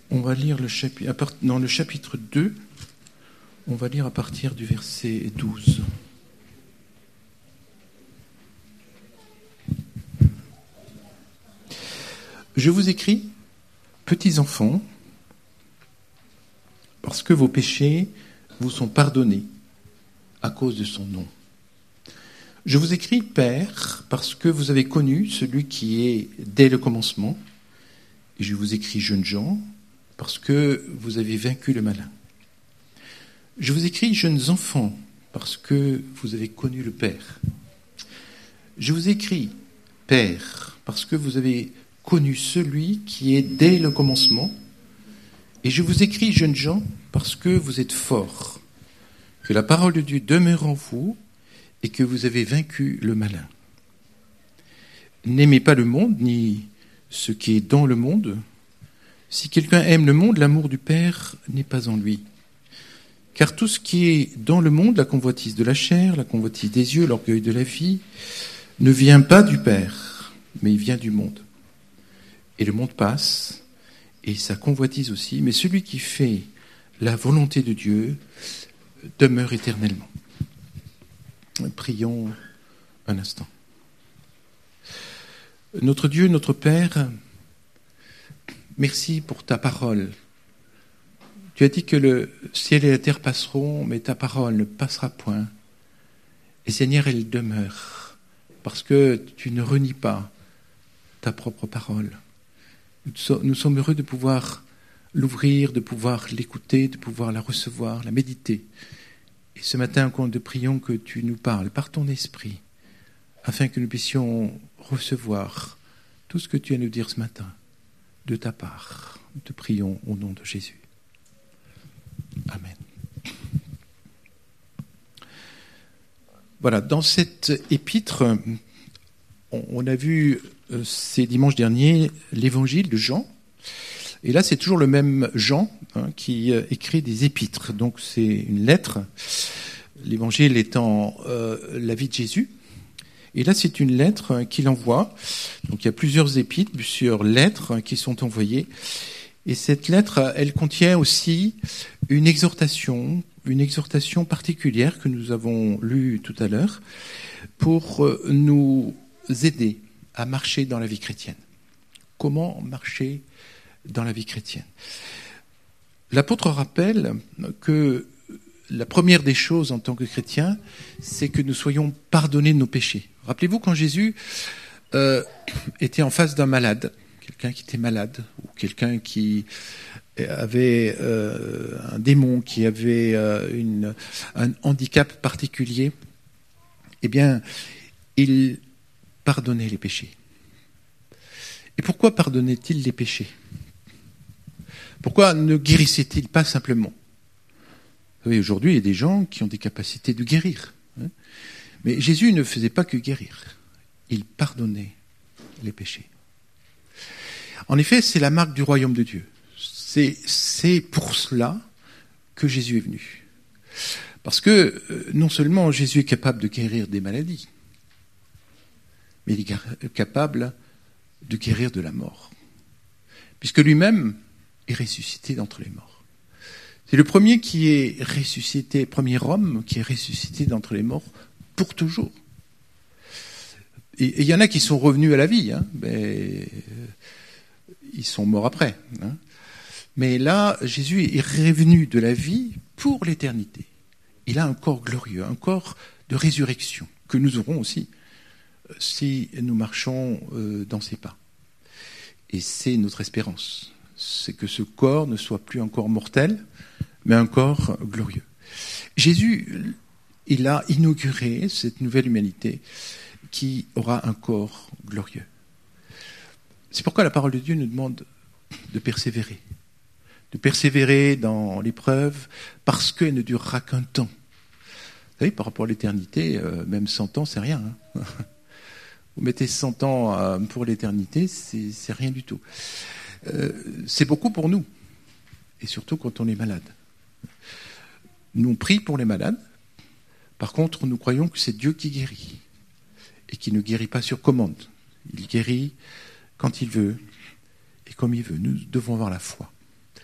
On va lire dans le chapitre 2, on va lire à partir du verset 12. Je vous écris, petits enfants, parce que vos péchés vous sont pardonnés à cause de son nom. Je vous écris, Père, parce que vous avez connu celui qui est dès le commencement. Et je vous écris, jeunes gens, parce que vous avez vaincu le malin. Je vous écris, jeunes enfants, parce que vous avez connu le Père. Je vous écris, Père, parce que vous avez connu celui qui est dès le commencement. Et je vous écris, jeunes gens, parce que vous êtes forts, que la parole de Dieu demeure en vous et que vous avez vaincu le malin. N'aimez pas le monde, ni ce qui est dans le monde. Si quelqu'un aime le monde, l'amour du Père n'est pas en lui. Car tout ce qui est dans le monde, la convoitise de la chair, la convoitise des yeux, l'orgueil de la vie, ne vient pas du Père, mais il vient du monde. Et le monde passe, et sa convoitise aussi, mais celui qui fait la volonté de Dieu demeure éternellement. Prions un instant. Notre Dieu, notre Père, merci pour ta parole. Tu as dit que le ciel et la terre passeront, mais ta parole ne passera point. Et Seigneur, elle demeure, parce que tu ne renies pas ta propre parole. Nous sommes heureux de pouvoir l'ouvrir, de pouvoir l'écouter, de pouvoir la recevoir, la méditer. Et ce matin, encore, nous te prions que tu nous parles par ton esprit, afin que nous puissions recevoir tout ce que tu as à nous dire ce matin de ta part. Nous te prions au nom de Jésus. Amen. Voilà, dans cette épître, on a vu ces dimanches derniers l'évangile de Jean. Et là, c'est toujours le même Jean qui écrit des épîtres. Donc, c'est une lettre. L'évangile étant la vie de Jésus. Et là, c'est une lettre qu'il envoie. Donc, il y a plusieurs épîtres, plusieurs lettres qui sont envoyées. Et cette lettre, elle contient aussi une exhortation particulière que nous avons lue tout à l'heure pour nous aider à marcher dans la vie chrétienne. Comment marcher dans la vie chrétienne? L'apôtre rappelle que la première des choses en tant que chrétien, c'est que nous soyons pardonnés de nos péchés. Rappelez-vous quand Jésus était en face d'un malade, quelqu'un qui était malade, ou quelqu'un qui avait un démon, qui avait un handicap particulier, eh bien, il pardonnait les péchés. Et pourquoi pardonnait-il les péchés? Pourquoi ne guérissait-il pas simplement? Vous savez, aujourd'hui, il y a des gens qui ont des capacités de guérir. Mais Jésus ne faisait pas que guérir. Il pardonnait les péchés. En effet, c'est la marque du royaume de Dieu. C'est pour cela que Jésus est venu. Parce que non seulement Jésus est capable de guérir des maladies, mais il est capable de guérir de la mort. Puisque lui-même est ressuscité d'entre les morts. C'est le premier qui est ressuscité, premier homme qui est ressuscité d'entre les morts pour toujours. Et il y en a qui sont revenus à la vie, mais ils sont morts après. Mais là, Jésus est revenu de la vie pour l'éternité. Il a un corps glorieux, un corps de résurrection, que nous aurons aussi si nous marchons dans ses pas. Et c'est notre espérance. C'est que ce corps ne soit plus un corps mortel, mais un corps glorieux. Jésus, il a inauguré cette nouvelle humanité qui aura un corps glorieux. C'est pourquoi la parole de Dieu nous demande de persévérer. De persévérer dans l'épreuve, parce qu'elle ne durera qu'un temps. Vous savez, par rapport à l'éternité, même 100 ans, c'est rien. Vous mettez 100 ans pour l'éternité, c'est rien du tout. C'est beaucoup pour nous, et surtout quand on est malade. Nous, on prie pour les malades. Par contre, nous croyons que c'est Dieu qui guérit, et qui ne guérit pas sur commande. Il guérit quand il veut, et comme il veut. Nous devons avoir la foi.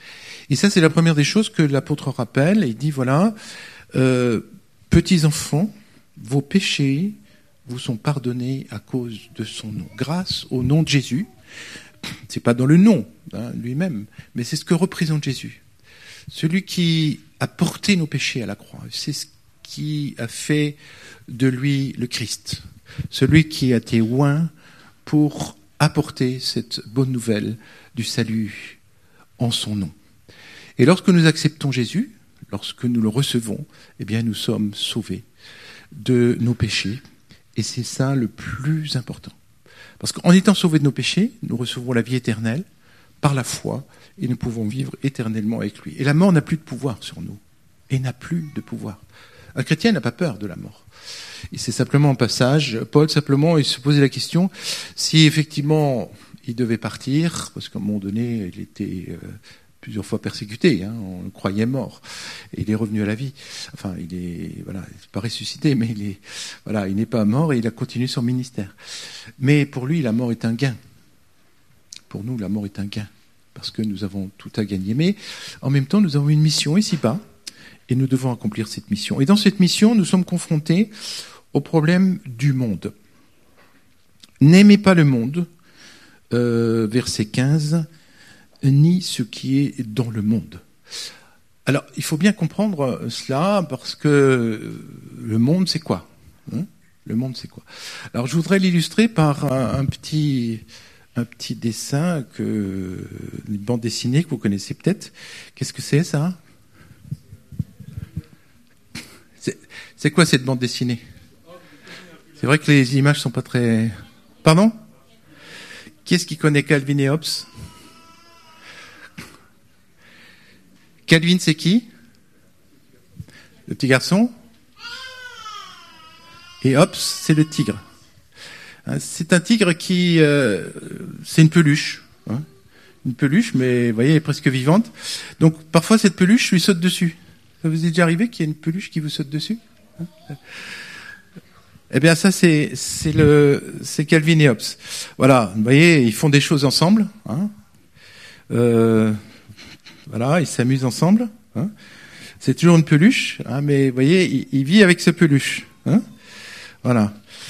Et ça, c'est la première des choses que l'apôtre rappelle. Il dit, voilà, petits enfants, vos péchés vous sont pardonnés à cause de son nom. Grâce au nom de Jésus. C'est pas dans le nom, lui-même, mais c'est ce que représente Jésus. Celui qui a porté nos péchés à la croix. C'est ce qui a fait de lui le Christ. Celui qui a été oint pour apporter cette bonne nouvelle du salut en son nom. Et lorsque nous acceptons Jésus, lorsque nous le recevons, eh bien nous sommes sauvés de nos péchés. Et c'est ça le plus important. Parce qu'en étant sauvés de nos péchés, nous recevons la vie éternelle par la foi et nous pouvons vivre éternellement avec lui. Et la mort n'a plus de pouvoir sur nous. Et n'a plus de pouvoir. Un chrétien n'a pas peur de la mort. Et c'est simplement un passage. Paul, simplement, il se posait la question si effectivement il devait partir, parce qu'à un moment donné, il était plusieurs fois persécuté, on le croyait mort. Et il est revenu à la vie. Enfin, il n'est pas ressuscité, mais il n'est pas mort et il a continué son ministère. Mais pour lui, la mort est un gain. Pour nous, la mort est un gain, parce que nous avons tout à gagner. Mais en même temps, nous avons une mission ici-bas, et nous devons accomplir cette mission. Et dans cette mission, nous sommes confrontés au problème du monde. N'aimez pas le monde, verset 15, ni ce qui est dans le monde. Alors, il faut bien comprendre cela, parce que le monde, c'est quoi ? Le monde, c'est quoi ? Alors, je voudrais l'illustrer par un petit dessin, une bande dessinée que vous connaissez peut-être. Qu'est-ce que c'est, ça ? C'est quoi cette bande dessinée ? C'est vrai que les images sont pas très... Pardon ? Qui est-ce qui connaît Calvin et Hobbes ? Calvin, c'est qui ? Le petit garçon. Et Hobbes, c'est le tigre. C'est un tigre qui... c'est une peluche. Une peluche, mais vous voyez, elle est presque vivante. Donc, parfois, cette peluche lui saute dessus. Ça vous est déjà arrivé qu'il y ait une peluche qui vous saute dessus ? Eh bien, ça, c'est Calvin et Hobbes. Voilà, vous voyez, ils font des choses ensemble. Voilà, ils s'amusent ensemble. C'est toujours une peluche, mais vous voyez, il vit avec ce peluche. Voilà.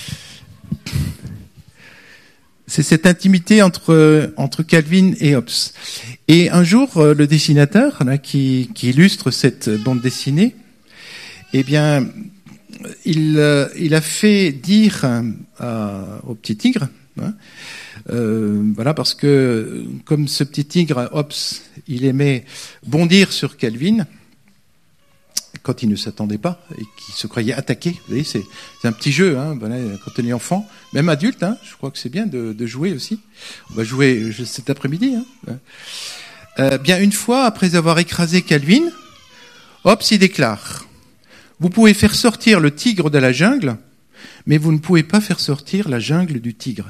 C'est cette intimité entre Calvin et Hobbes. Et un jour, le dessinateur qui illustre cette bande dessinée, eh bien, il a fait dire au petit tigre, voilà, parce que comme ce petit tigre, Hobbes, il aimait bondir sur Calvin quand il ne s'attendait pas et qu'il se croyait attaqué. Vous voyez, c'est un petit jeu, voilà, quand on est enfant, même adulte, je crois que c'est bien de jouer aussi. On va jouer cet après-midi. Bien, une fois, après avoir écrasé Calvin, Hobbes y déclare: vous pouvez faire sortir le tigre de la jungle, mais vous ne pouvez pas faire sortir la jungle du tigre.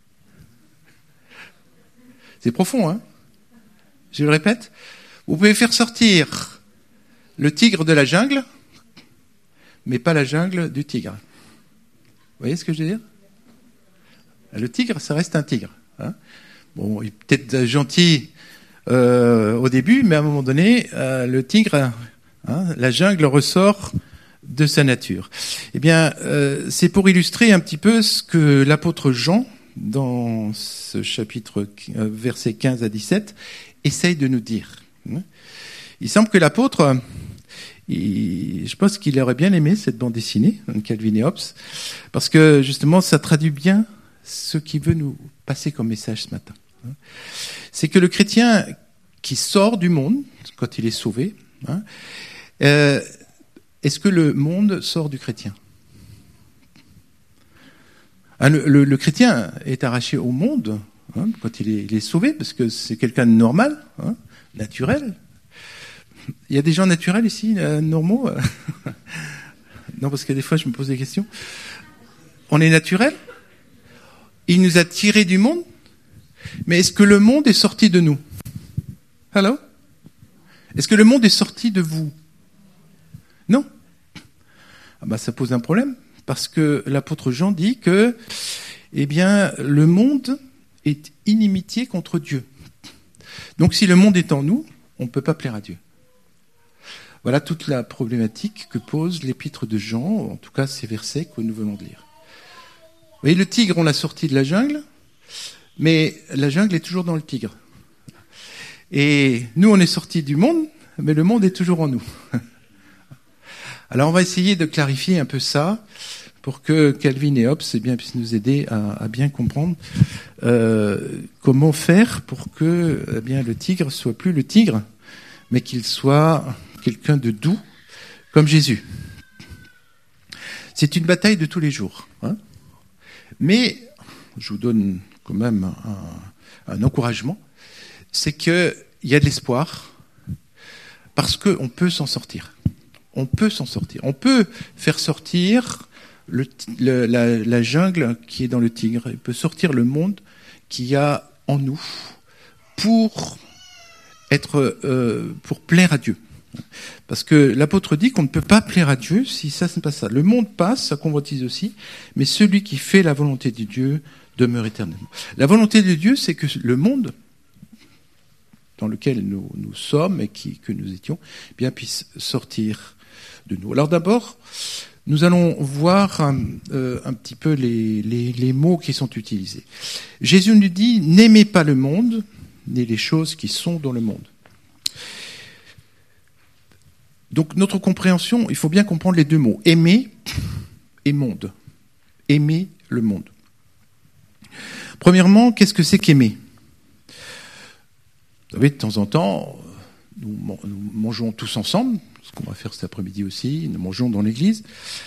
C'est profond, Je le répète. Vous pouvez faire sortir le tigre de la jungle, mais pas la jungle du tigre. Vous voyez ce que je veux dire ? Le tigre, ça reste un tigre. Bon, il est peut-être gentil au début, mais à un moment donné, le tigre, la jungle ressort de sa nature. Eh bien, c'est pour illustrer un petit peu ce que l'apôtre Jean, dans ce chapitre, versets 15 à 17, essaye de nous dire. Il semble que l'apôtre, je pense qu'il aurait bien aimé cette bande dessinée, Calvin et Hobbes, parce que justement, ça traduit bien ce qu'il veut nous passer comme message ce matin. C'est que le chrétien qui sort du monde, quand il est sauvé, est-ce que le monde sort du chrétien ? Le chrétien est arraché au monde quand il est sauvé, parce que c'est quelqu'un de normal, naturel. Il y a des gens naturels ici, normaux ? Non, parce que des fois je me pose des questions. On est naturel ? Il nous a tirés du monde ? Mais est-ce que le monde est sorti de nous ? Allô ? Est-ce que le monde est sorti de vous ? Non. Ça pose un problème, parce que l'apôtre Jean dit que, le monde est inimitié contre Dieu. Donc si le monde est en nous, on ne peut pas plaire à Dieu. Voilà toute la problématique que pose l'épître de Jean, en tout cas ces versets que nous venons de lire. Vous voyez, le tigre, on l'a sorti de la jungle, mais la jungle est toujours dans le tigre. Et nous, on est sortis du monde, mais le monde est toujours en nous. Alors on va essayer de clarifier un peu ça, pour que Calvin et Hobbes puissent nous aider à bien comprendre comment faire pour que le tigre soit plus le tigre, mais qu'il soit quelqu'un de doux, comme Jésus. C'est une bataille de tous les jours. Mais je vous donne quand même un encouragement, c'est qu'il y a de l'espoir, parce qu'on peut s'en sortir. On peut s'en sortir. On peut faire sortir la jungle qui est dans le tigre. Il peut sortir le monde qu'il y a en nous pour plaire à Dieu. Parce que l'apôtre dit qu'on ne peut pas plaire à Dieu si ça n'est pas ça. Le monde passe, ça convoitise aussi, mais celui qui fait la volonté de Dieu demeure éternellement. La volonté de Dieu, c'est que le monde dans lequel nous sommes et que nous étions, puisse sortir de nous. Alors d'abord, nous allons voir un petit peu les mots qui sont utilisés. Jésus nous dit « N'aimez pas le monde, ni les choses qui sont dans le monde ». Donc notre compréhension, il faut bien comprendre les deux mots, aimer et monde. Aimer le monde. Premièrement, qu'est-ce que c'est qu'aimer ? Vous savez, de temps en temps, nous mangeons tous ensemble, ce qu'on va faire cet après-midi aussi, nous mangeons dans l'église,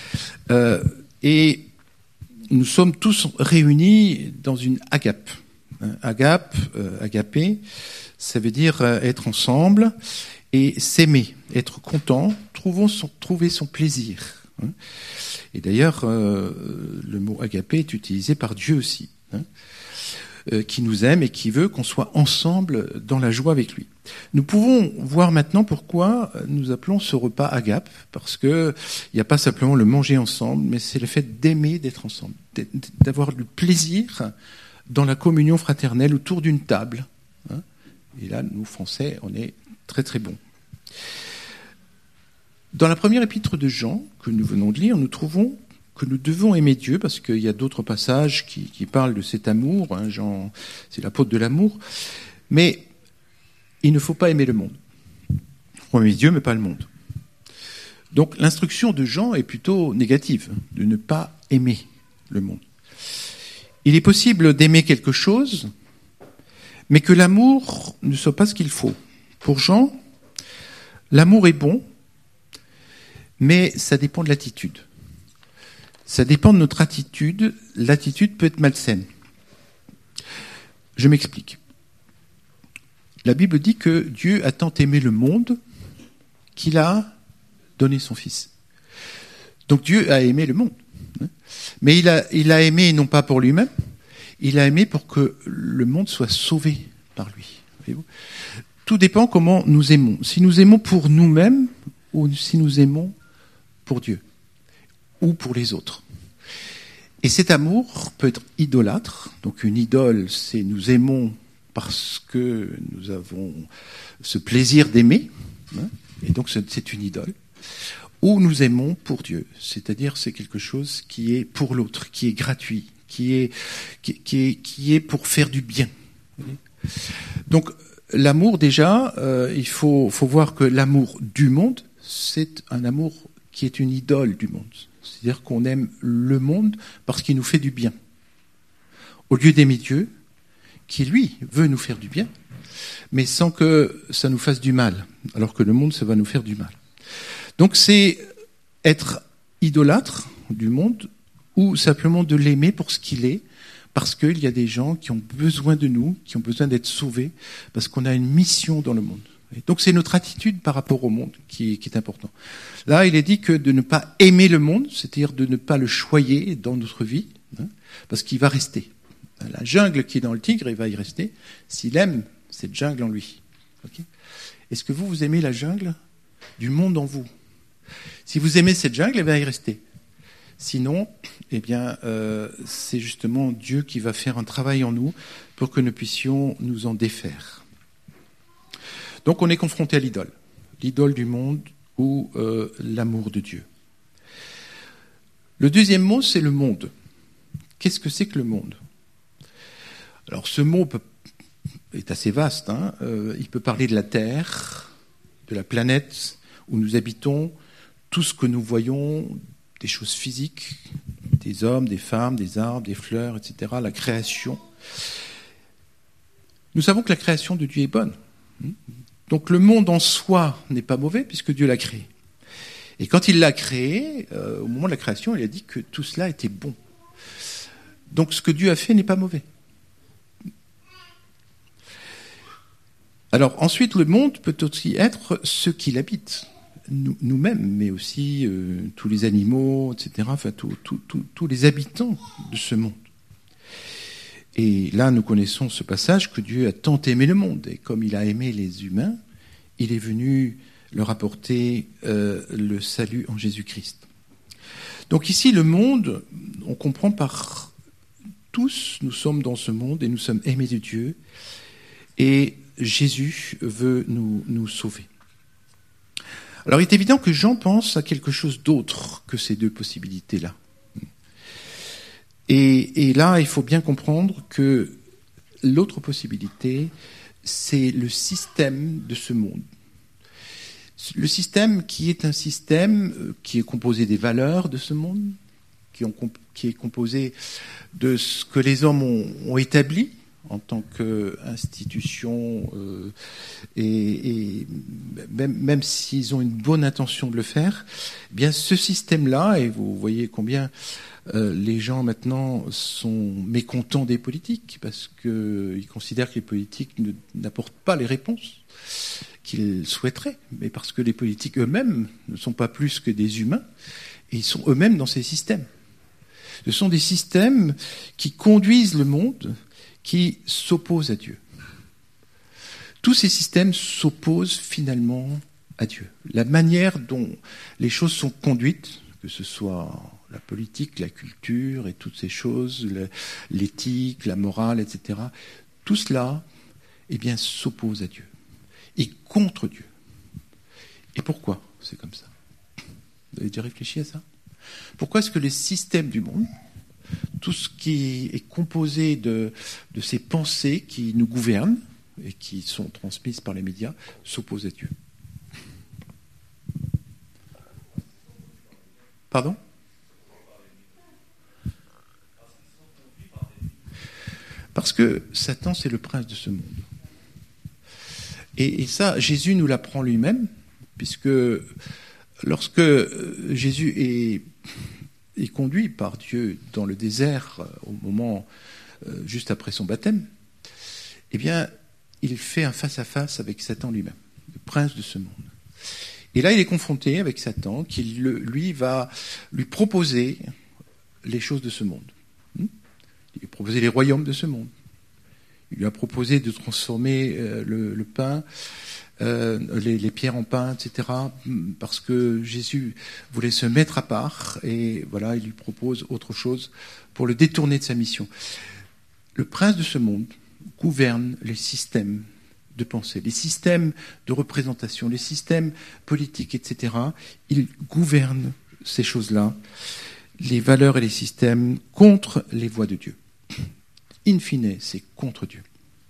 et nous sommes tous réunis dans une agape. Agapé, ça veut dire être ensemble, et s'aimer, être content, trouver son plaisir. Et d'ailleurs, le mot agapé est utilisé par Dieu aussi, qui nous aime et qui veut qu'on soit ensemble dans la joie avec lui. Nous pouvons voir maintenant pourquoi nous appelons ce repas agape, parce que il n'y a pas simplement le manger ensemble, mais c'est le fait d'aimer d'être ensemble, d'avoir du plaisir dans la communion fraternelle autour d'une table. Et là, nous, Français, on est très très bons. Dans la première épître de Jean, que nous venons de lire, nous trouvons que nous devons aimer Dieu, parce qu'il y a d'autres passages qui parlent de cet amour. Jean, c'est l'apôtre de l'amour. Mais il ne faut pas aimer le monde. Il faut aimer Dieu, mais pas le monde. Donc l'instruction de Jean est plutôt négative, de ne pas aimer le monde. Il est possible d'aimer quelque chose, mais que l'amour ne soit pas ce qu'il faut. Pour Jean, l'amour est bon, mais ça dépend de l'attitude. Ça dépend de notre attitude. L'attitude peut être malsaine. Je m'explique. La Bible dit que Dieu a tant aimé le monde qu'il a donné son Fils. Donc Dieu a aimé le monde. Mais il a aimé non pas pour lui-même, il a aimé pour que le monde soit sauvé par lui. Voyez-vous ? Tout dépend comment nous aimons. Si nous aimons pour nous-mêmes ou si nous aimons pour Dieu ou pour les autres. Et cet amour peut être idolâtre. Donc une idole, c'est nous aimons parce que nous avons ce plaisir d'aimer. Et donc c'est une idole. Ou nous aimons pour Dieu. C'est-à-dire c'est quelque chose qui est pour l'autre, qui est gratuit, qui est pour faire du bien. Donc l'amour déjà, il faut voir que l'amour du monde, c'est un amour qui est une idole du monde. C'est-à-dire qu'on aime le monde parce qu'il nous fait du bien. Au lieu d'aimer Dieu, qui lui veut nous faire du bien, mais sans que ça nous fasse du mal, alors que le monde, ça va nous faire du mal. Donc c'est être idolâtre du monde ou simplement de l'aimer pour ce qu'il est, parce qu'il y a des gens qui ont besoin de nous, qui ont besoin d'être sauvés, parce qu'on a une mission dans le monde. Et donc c'est notre attitude par rapport au monde qui est important. Là, il est dit que de ne pas aimer le monde, c'est-à-dire de ne pas le choyer dans notre vie, parce qu'il va rester. La jungle qui est dans le tigre, il va y rester, s'il aime cette jungle en lui. Okay ? Est-ce que vous aimez la jungle du monde en vous ? Si vous aimez cette jungle, elle va y rester. Sinon, c'est justement Dieu qui va faire un travail en nous pour que nous puissions nous en défaire. Donc on est confronté à l'idole du monde ou l'amour de Dieu. Le deuxième mot, c'est le monde. Qu'est-ce que c'est que le monde? Alors ce mot est assez vaste. Il peut parler de la Terre, de la planète où nous habitons, tout ce que nous voyons, des choses physiques, des hommes, des femmes, des arbres, des fleurs, etc., la création. Nous savons que la création de Dieu est bonne. Donc le monde en soi n'est pas mauvais puisque Dieu l'a créé. Et quand il l'a créé, au moment de la création, il a dit que tout cela était bon. Donc ce que Dieu a fait n'est pas mauvais. Alors ensuite, le monde peut aussi être ceux qui l'habitent, nous-mêmes, mais aussi tous les animaux, etc., enfin tous les habitants de ce monde. Et là, nous connaissons ce passage que Dieu a tant aimé le monde, et comme il a aimé les humains, il est venu leur apporter le salut en Jésus-Christ. Donc ici, le monde, on comprend par tous, nous sommes dans ce monde et nous sommes aimés de Dieu, et Jésus veut nous sauver. Alors il est évident que Jean pense à quelque chose d'autre que ces deux possibilités-là. Et là, il faut bien comprendre que l'autre possibilité, c'est le système de ce monde. Le système qui est un système qui est composé des valeurs de ce monde, qui est composé de ce que les hommes ont établi en tant qu'institution, et même s'ils ont une bonne intention de le faire, eh bien ce système-là, et vous voyez combien les gens maintenant sont mécontents des politiques parce qu'ils considèrent que les politiques n'apportent pas les réponses qu'ils souhaiteraient, mais parce que les politiques eux-mêmes ne sont pas plus que des humains et ils sont eux-mêmes dans ces systèmes. Ce sont des systèmes qui conduisent le monde, qui s'opposent à Dieu. Tous ces systèmes s'opposent finalement à Dieu. La manière dont les choses sont conduites, que ce soit la politique, la culture et toutes ces choses, l'éthique, la morale, etc., tout cela, eh bien, s'oppose à Dieu et contre Dieu. Et pourquoi c'est comme ça? Vous avez déjà réfléchi à ça? Pourquoi est-ce que les systèmes du monde, tout ce qui est composé de ces pensées qui nous gouvernent et qui sont transmises par les médias, s'opposent à Dieu? Pardon? Parce que Satan, c'est le prince de ce monde. Et ça, Jésus nous l'apprend lui-même, puisque lorsque Jésus est conduit par Dieu dans le désert au moment juste après son baptême, eh bien, il fait un face-à-face avec Satan lui-même, le prince de ce monde. Et là, il est confronté avec Satan, qui, lui, va lui proposer les choses de ce monde. Il lui a proposé les royaumes de ce monde. Il lui a proposé de transformer le pain, les pierres en pain, etc., parce que Jésus voulait se mettre à part, et voilà, il lui propose autre chose pour le détourner de sa mission. Le prince de ce monde gouverne les systèmes de pensée, les systèmes de représentation, les systèmes politiques, etc. Il gouverne ces choses-là, les valeurs et les systèmes, contre les voies de Dieu. In fine, c'est contre Dieu.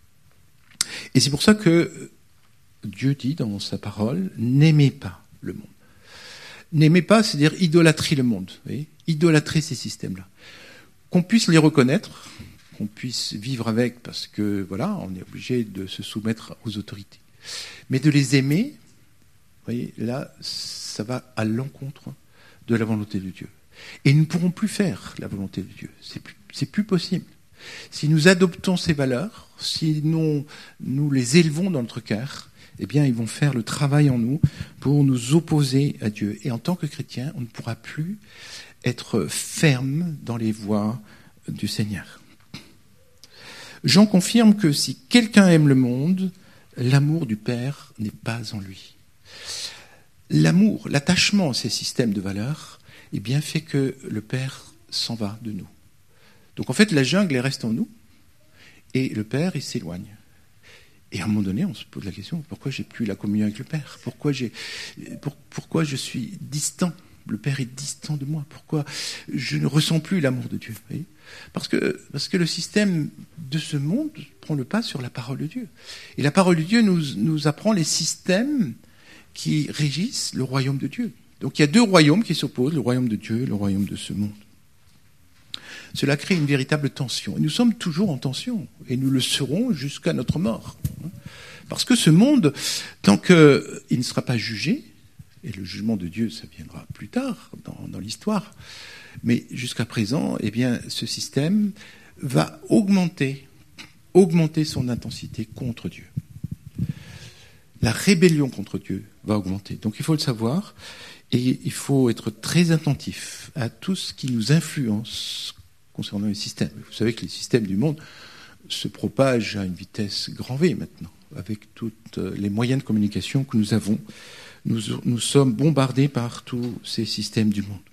Et c'est pour ça que Dieu dit dans sa parole, n'aimez pas le monde. N'aimez pas, c'est-à-dire idolâtrer le monde, vous voyez, idolâtrer ces systèmes-là. Qu'on puisse les reconnaître, qu'on puisse vivre avec, parce que voilà, on est obligé de se soumettre aux autorités. Mais de les aimer, vous voyez, là, ça va à l'encontre de la volonté de Dieu. Et nous ne pourrons plus faire la volonté de Dieu. C'est plus possible. Si nous adoptons ces valeurs, si nous les élevons dans notre cœur, eh bien, ils vont faire le travail en nous pour nous opposer à Dieu. Et en tant que chrétien, on ne pourra plus être ferme dans les voies du Seigneur. Jean confirme que si quelqu'un aime le monde, l'amour du Père n'est pas en lui. L'amour, l'attachement à ces systèmes de valeurs, eh bien, fait que le Père s'en va de nous. Donc en fait, la jungle, elle reste en nous, et le Père, il s'éloigne. Et à un moment donné, on se pose la question, pourquoi j'ai plus la communion avec le Père ? Pourquoi je suis distant ? Le Père est distant de moi. Pourquoi je ne ressens plus l'amour de Dieu ? Vous voyez ? Parce que le système de ce monde prend le pas sur la parole de Dieu. Et la parole de Dieu nous apprend les systèmes qui régissent le royaume de Dieu. Donc il y a deux royaumes qui s'opposent, le royaume de Dieu et le royaume de ce monde. Cela crée une véritable tension. Et nous sommes toujours en tension. Et nous le serons jusqu'à notre mort. Parce que ce monde, tant qu'il ne sera pas jugé, et le jugement de Dieu, ça viendra plus tard dans l'histoire, mais jusqu'à présent, eh bien, ce système va augmenter son intensité contre Dieu. La rébellion contre Dieu va augmenter. Donc il faut le savoir, et il faut être très attentif à tout ce qui nous influence concernant les systèmes. Vous savez que les systèmes du monde se propagent à une vitesse grand V maintenant, avec toutes les moyens de communication que nous avons. Nous sommes bombardés par tous ces systèmes du monde.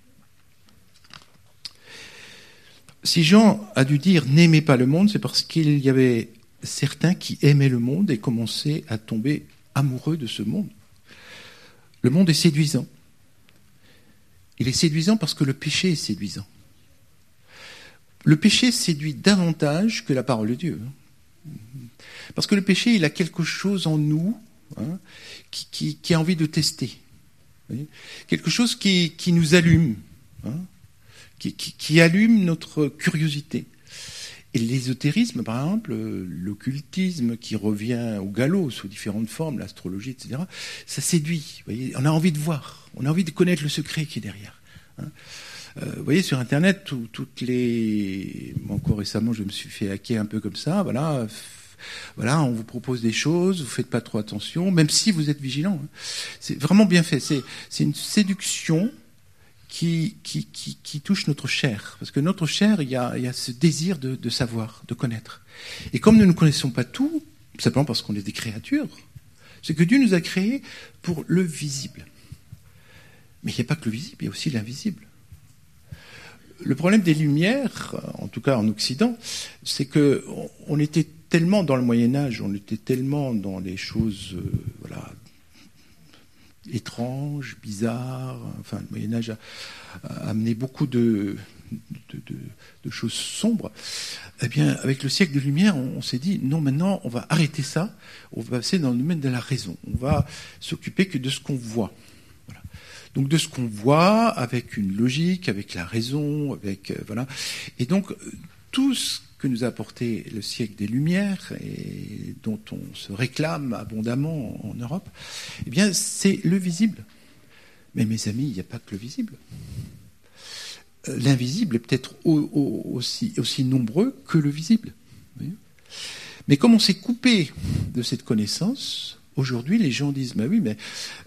Si Jean a dû dire « n'aimez pas le monde », c'est parce qu'il y avait certains qui aimaient le monde et commençaient à tomber amoureux de ce monde. Le monde est séduisant. Il est séduisant parce que le péché est séduisant. Le péché séduit davantage que la parole de Dieu. Parce que le péché, il a quelque chose en nous qui a envie de tester. Quelque chose qui nous allume, qui allume notre curiosité. Et l'ésotérisme, par exemple, l'occultisme qui revient au galop sous différentes formes, l'astrologie, etc., ça séduit. Vous voyez, on a envie de voir, on a envie de connaître le secret qui est derrière. Vous voyez, sur Internet, encore récemment, je me suis fait hacker un peu comme ça, voilà, on vous propose des choses, vous faites pas trop attention, même si vous êtes vigilant. C'est vraiment bien fait. C'est une séduction qui touche notre chair. Parce que notre chair, il y a ce désir de savoir, de connaître. Et comme nous ne connaissons pas tout, simplement parce qu'on est des créatures, c'est que Dieu nous a créés pour le visible. Mais il n'y a pas que le visible, il y a aussi l'invisible. Le problème des Lumières, en tout cas en Occident, c'est que on était tellement dans le Moyen-Âge, on était tellement dans les choses étranges, bizarres. Enfin, le Moyen-Âge a amené beaucoup de choses sombres. Eh bien, avec le siècle de Lumière, on s'est dit, non, maintenant, on va arrêter ça, on va passer dans le domaine de la raison. On va s'occuper que de ce qu'on voit. Voilà. Donc, de ce qu'on voit, avec une logique, avec la raison, voilà. Et donc, tout ce que nous a apporté le siècle des Lumières et dont on se réclame abondamment en Europe, eh bien, c'est le visible. Mais mes amis, il n'y a pas que le visible. L'invisible est peut-être aussi nombreux que le visible. Mais comme on s'est coupé de cette connaissance, aujourd'hui, les gens disent, bah oui, mais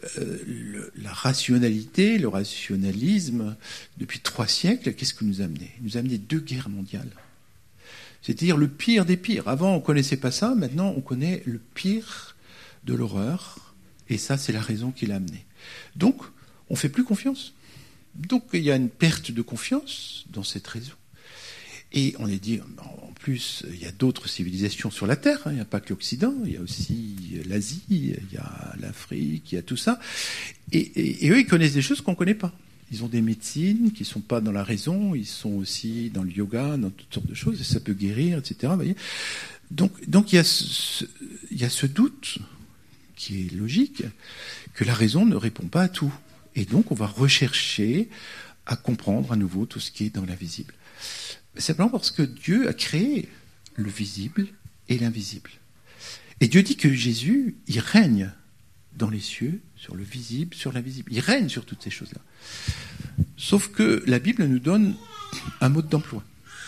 la rationalité, le rationalisme, depuis 3 siècles, qu'est-ce que nous a amené ? Il nous a amené 2 guerres mondiales. C'est-à-dire le pire des pires. Avant, on ne connaissait pas ça. Maintenant, on connaît le pire de l'horreur. Et ça, c'est la raison qui l'a amené. Donc, on ne fait plus confiance. Donc, il y a une perte de confiance dans cette raison. Et on est dit, en plus, il y a d'autres civilisations sur la Terre. Il n'y a pas que l'Occident. Il y a aussi l'Asie, il y a l'Afrique, il y a tout ça. Et eux, ils connaissent des choses qu'on ne connaît pas. Ils ont des médecines qui ne sont pas dans la raison, ils sont aussi dans le yoga, dans toutes sortes de choses, et ça peut guérir, etc. Vous voyez. Donc il y a ce doute qui est logique, que la raison ne répond pas à tout. Et donc on va rechercher à comprendre à nouveau tout ce qui est dans l'invisible. Simplement parce que Dieu a créé le visible et l'invisible. Et Dieu dit que Jésus, il règne dans les cieux, sur le visible, sur l'invisible. Il règne sur toutes ces choses-là. Sauf que la Bible nous donne un mode d'emploi.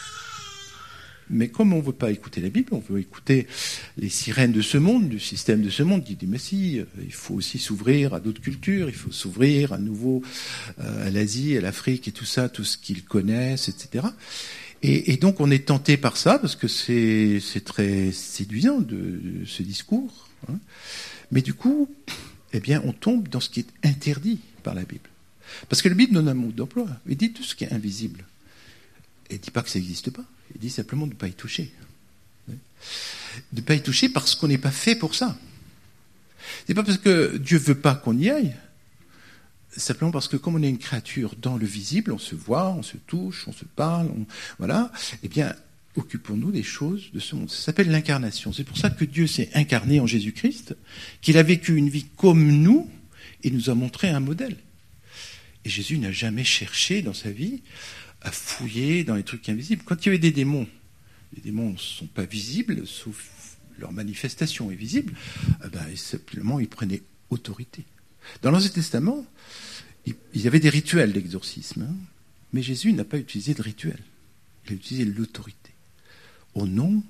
Mais comme on ne veut pas écouter la Bible, on veut écouter les sirènes de ce monde, du système de ce monde, qui dit, mais si, il faut aussi s'ouvrir à d'autres cultures, il faut s'ouvrir à nouveau à l'Asie, à l'Afrique et tout ça, tout ce qu'ils connaissent, etc. Et donc on est tenté par ça, parce que c'est très séduisant de ce discours. Mais du coup, eh bien, on tombe dans ce qui est interdit par la Bible. Parce que la Bible donne un mode d'emploi. Il dit tout ce qui est invisible. Et il ne dit pas que ça n'existe pas. Il dit simplement de ne pas y toucher. de pas y toucher parce qu'on n'est pas fait pour ça. C'est pas parce que Dieu veut pas qu'on y aille, simplement parce que comme on est une créature dans le visible, on se voit, on se touche, on se parle, voilà, eh bien, occupons-nous des choses de ce monde. Ça s'appelle l'incarnation. C'est pour ça que Dieu s'est incarné en Jésus-Christ, qu'il a vécu une vie comme nous et nous a montré un modèle. Et Jésus n'a jamais cherché dans sa vie à fouiller dans les trucs invisibles. Quand il y avait des démons, les démons ne sont pas visibles, sauf leur manifestation est visible, simplement ils prenaient autorité. Dans l'Ancien Testament, il y avait des rituels d'exorcisme, mais Jésus n'a pas utilisé de rituel. Il a utilisé l'autorité. Au nom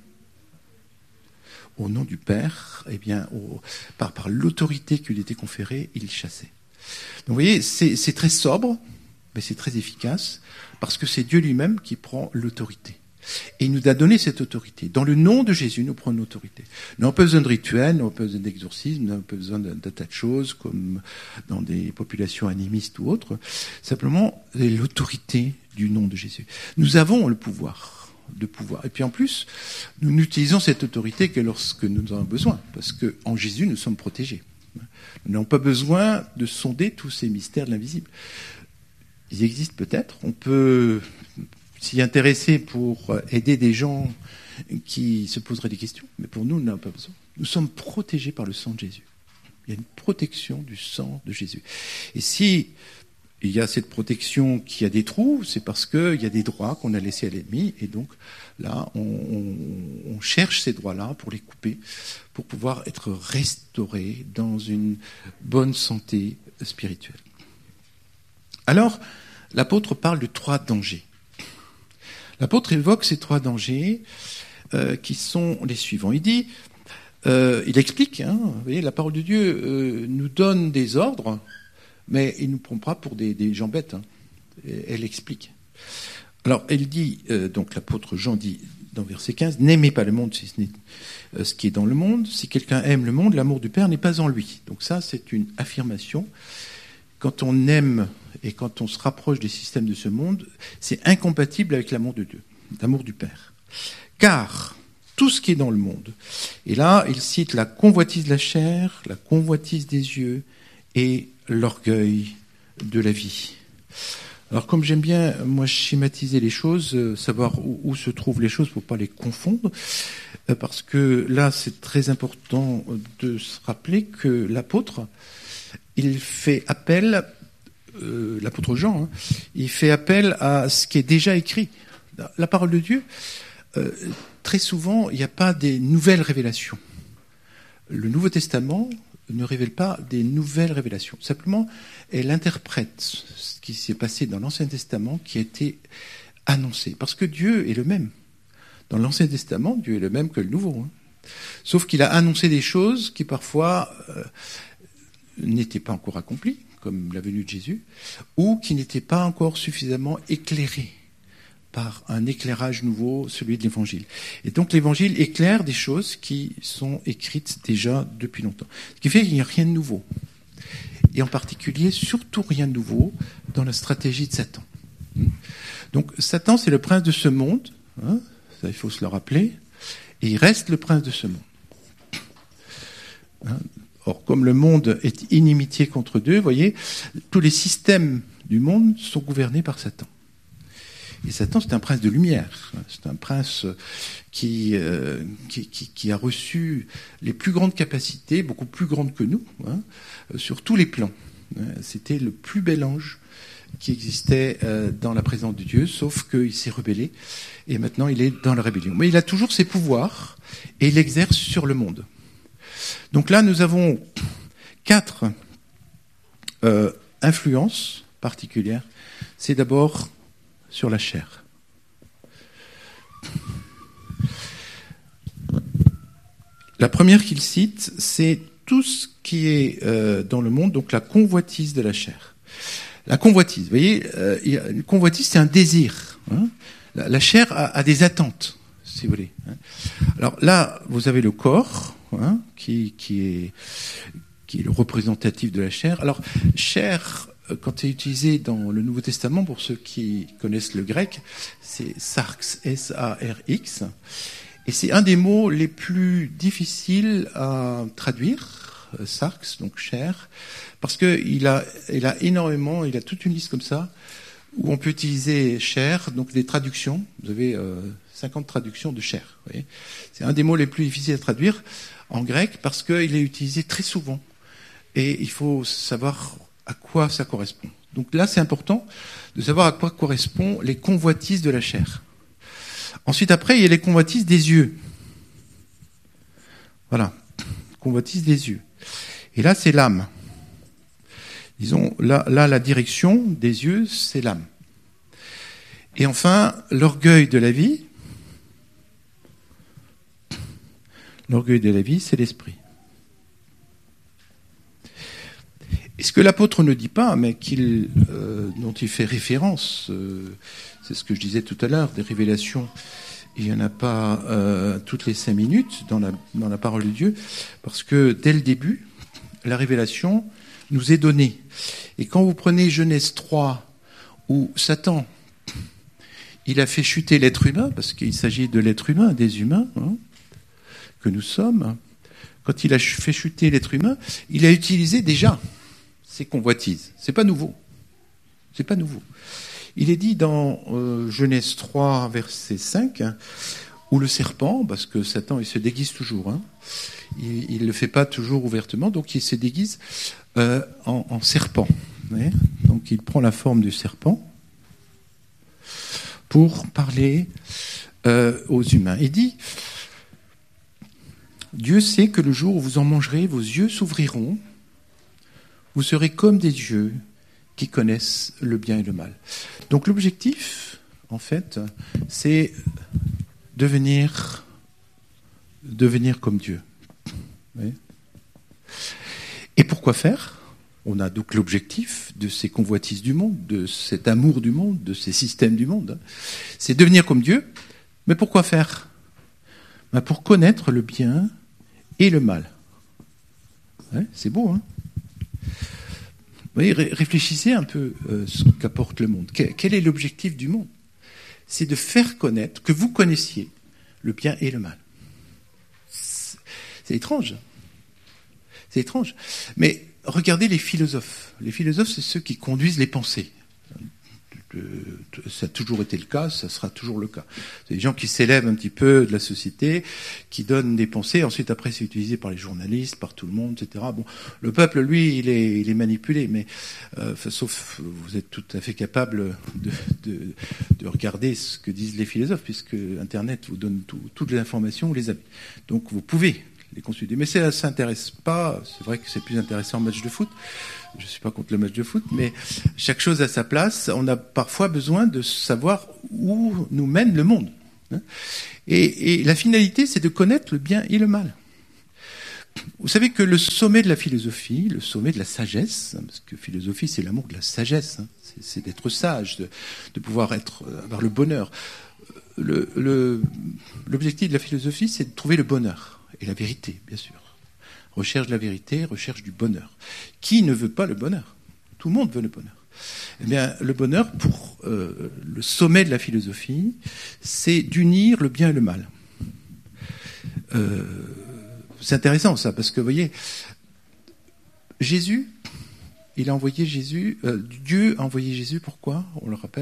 du Père, eh bien, par l'autorité qui lui était conférée, il chassait. Donc vous voyez, c'est très sobre, mais c'est très efficace, parce que c'est Dieu lui-même qui prend l'autorité. Et il nous a donné cette autorité. Dans le nom de Jésus, nous prenons l'autorité. Nous n'avons pas besoin de rituels, nous n'avons pas besoin d'exorcisme, nous n'avons pas besoin d'un tas de choses, comme dans des populations animistes ou autres. Simplement, l'autorité du nom de Jésus. Nous avons le pouvoir. Et puis en plus, nous n'utilisons cette autorité que lorsque nous en avons besoin, parce qu'en Jésus, nous sommes protégés. Nous n'avons pas besoin de sonder tous ces mystères de l'invisible. Ils existent peut-être, on peut s'y intéresser pour aider des gens qui se poseraient des questions, mais pour nous, nous n'avons pas besoin. Nous sommes protégés par le sang de Jésus. Il y a une protection du sang de Jésus. Et si il y a cette protection qui a des trous, c'est parce qu'il y a des droits qu'on a laissés à l'ennemi, et donc là, on cherche ces droits-là pour les couper, pour pouvoir être restaurés dans une bonne santé spirituelle. Alors, l'apôtre parle de 3 dangers. L'apôtre évoque ces 3 dangers qui sont les suivants. Il dit, il explique, vous voyez, la parole de Dieu nous donne des ordres, mais il ne nous prend pas pour des gens bêtes. Elle explique. Alors, elle dit, donc l'apôtre Jean dit dans verset 15, « N'aimez pas le monde si ce n'est ce qui est dans le monde. Si quelqu'un aime le monde, l'amour du Père n'est pas en lui. » Donc ça, c'est une affirmation. Quand on aime et quand on se rapproche des systèmes de ce monde, c'est incompatible avec l'amour de Dieu, l'amour du Père. Car tout ce qui est dans le monde, et là, il cite la convoitise de la chair, la convoitise des yeux et l'orgueil de la vie. Alors comme j'aime bien, moi, schématiser les choses, savoir où se trouvent les choses pour pas les confondre, parce que là, c'est très important de se rappeler que l'apôtre, il fait appel, l'apôtre Jean, il fait appel à ce qui est déjà écrit. La parole de Dieu, très souvent, il n'y a pas des nouvelles révélations. Le Nouveau Testament ne révèle pas des nouvelles révélations. Simplement, elle interprète ce qui s'est passé dans l'Ancien Testament qui a été annoncé. Parce que Dieu est le même. Dans l'Ancien Testament, Dieu est le même que le Nouveau. Sauf qu'il a annoncé des choses qui parfois n'étaient pas encore accomplies, comme la venue de Jésus, ou qui n'étaient pas encore suffisamment éclairées par un éclairage nouveau, celui de l'Évangile. Et donc l'Évangile éclaire des choses qui sont écrites déjà depuis longtemps. Ce qui fait qu'il n'y a rien de nouveau. Et en particulier, surtout rien de nouveau dans la stratégie de Satan. Donc Satan, c'est le prince de ce monde, ça il faut se le rappeler, et il reste le prince de ce monde. Or, comme le monde est inimitié contre Dieu, vous voyez, tous les systèmes du monde sont gouvernés par Satan. Et Satan, c'est un prince de lumière. C'est un prince qui a reçu les plus grandes capacités, beaucoup plus grandes que nous, sur tous les plans. C'était le plus bel ange qui existait dans la présence de Dieu, sauf qu'il s'est rebellé, et maintenant il est dans la rébellion. Mais il a toujours ses pouvoirs, et il exerce sur le monde. Donc là, nous avons 4 influences particulières. C'est d'abord sur la chair. La première qu'il cite, c'est tout ce qui est dans le monde, donc la convoitise de la chair. La convoitise, vous voyez, une convoitise, c'est un désir. La chair a des attentes, si vous voulez. Alors là, vous avez le corps, qui est le représentatif de la chair. Alors, chair, quand c'est utilisé dans le Nouveau Testament, pour ceux qui connaissent le grec, c'est sarx, S-A-R-X. Et c'est un des mots les plus difficiles à traduire, sarx, donc chair, parce que il a énormément, il a toute une liste comme ça, où on peut utiliser chair, donc des traductions. Vous avez 50 traductions de chair. Vous voyez, c'est un des mots les plus difficiles à traduire en grec parce qu'il est utilisé très souvent. Et il faut savoir à quoi ça correspond. Donc là, c'est important de savoir à quoi correspondent les convoitises de la chair. Ensuite, après, il y a les convoitises des yeux. Voilà, convoitises des yeux. Et là, c'est l'âme. Disons, là, la direction des yeux, c'est l'âme. Et enfin, l'orgueil de la vie. L'orgueil de la vie, c'est l'esprit. Et ce que l'apôtre ne dit pas, mais dont il fait référence, c'est ce que je disais tout à l'heure, des révélations, il n'y en a pas toutes les 5 minutes dans la parole de Dieu, parce que dès le début, la révélation nous est donnée. Et quand vous prenez Genèse 3, où Satan, il a fait chuter l'être humain, parce qu'il s'agit de l'être humain, des humains, que nous sommes, quand il a fait chuter l'être humain, il a utilisé déjà ces convoitises. C'est pas nouveau. C'est pas nouveau. Il est dit dans Genèse 3, verset 5, où le serpent, parce que Satan, il se déguise toujours, il ne le fait pas toujours ouvertement, donc il se déguise en serpent. Donc il prend la forme du serpent pour parler aux humains. Il dit, Dieu sait que le jour où vous en mangerez, vos yeux s'ouvriront, vous serez comme des dieux qui connaissent le bien et le mal. Donc l'objectif, en fait, c'est devenir comme Dieu. Oui. Et pourquoi faire ? On a donc l'objectif de ces convoitises du monde, de cet amour du monde, de ces systèmes du monde. C'est devenir comme Dieu. Mais pourquoi faire ? Pour connaître le bien et le mal. Ouais, c'est beau, hein ? Vous voyez, réfléchissez un peu ce qu'apporte le monde. Quel est l'objectif du monde ? C'est de faire connaître, que vous connaissiez le bien et le mal. C'est étrange. C'est étrange. Mais regardez les philosophes. Les philosophes, c'est ceux qui conduisent les pensées. Ça a toujours été le cas, ça sera toujours le cas. C'est des gens qui s'élèvent un petit peu de la société, qui donnent des pensées, ensuite après c'est utilisé par les journalistes, par tout le monde, etc. Bon, le peuple, lui, il est manipulé, mais sauf vous êtes tout à fait capable de regarder ce que disent les philosophes, puisque Internet vous donne toutes les informations, vous les avez. Donc vous pouvez les consulter. Mais ça s'intéresse pas, c'est vrai que c'est plus intéressant en match de foot. Je suis pas contre le match de foot, mais chaque chose a sa place. On a parfois besoin de savoir où nous mène le monde. Et la finalité, c'est de connaître le bien et le mal. Vous savez que le sommet de la philosophie, le sommet de la sagesse, parce que philosophie, c'est l'amour de la sagesse, c'est d'être sage, de pouvoir avoir le bonheur. L'objectif de la philosophie, c'est de trouver le bonheur et la vérité, bien sûr. Recherche de la vérité, recherche du bonheur. Qui ne veut pas le bonheur ? Tout le monde veut le bonheur. Eh bien, le bonheur, pour le sommet de la philosophie, c'est d'unir le bien et le mal. C'est intéressant ça, parce que vous voyez, Jésus, il a envoyé Jésus, Dieu a envoyé Jésus, pourquoi ? On le rappelle ?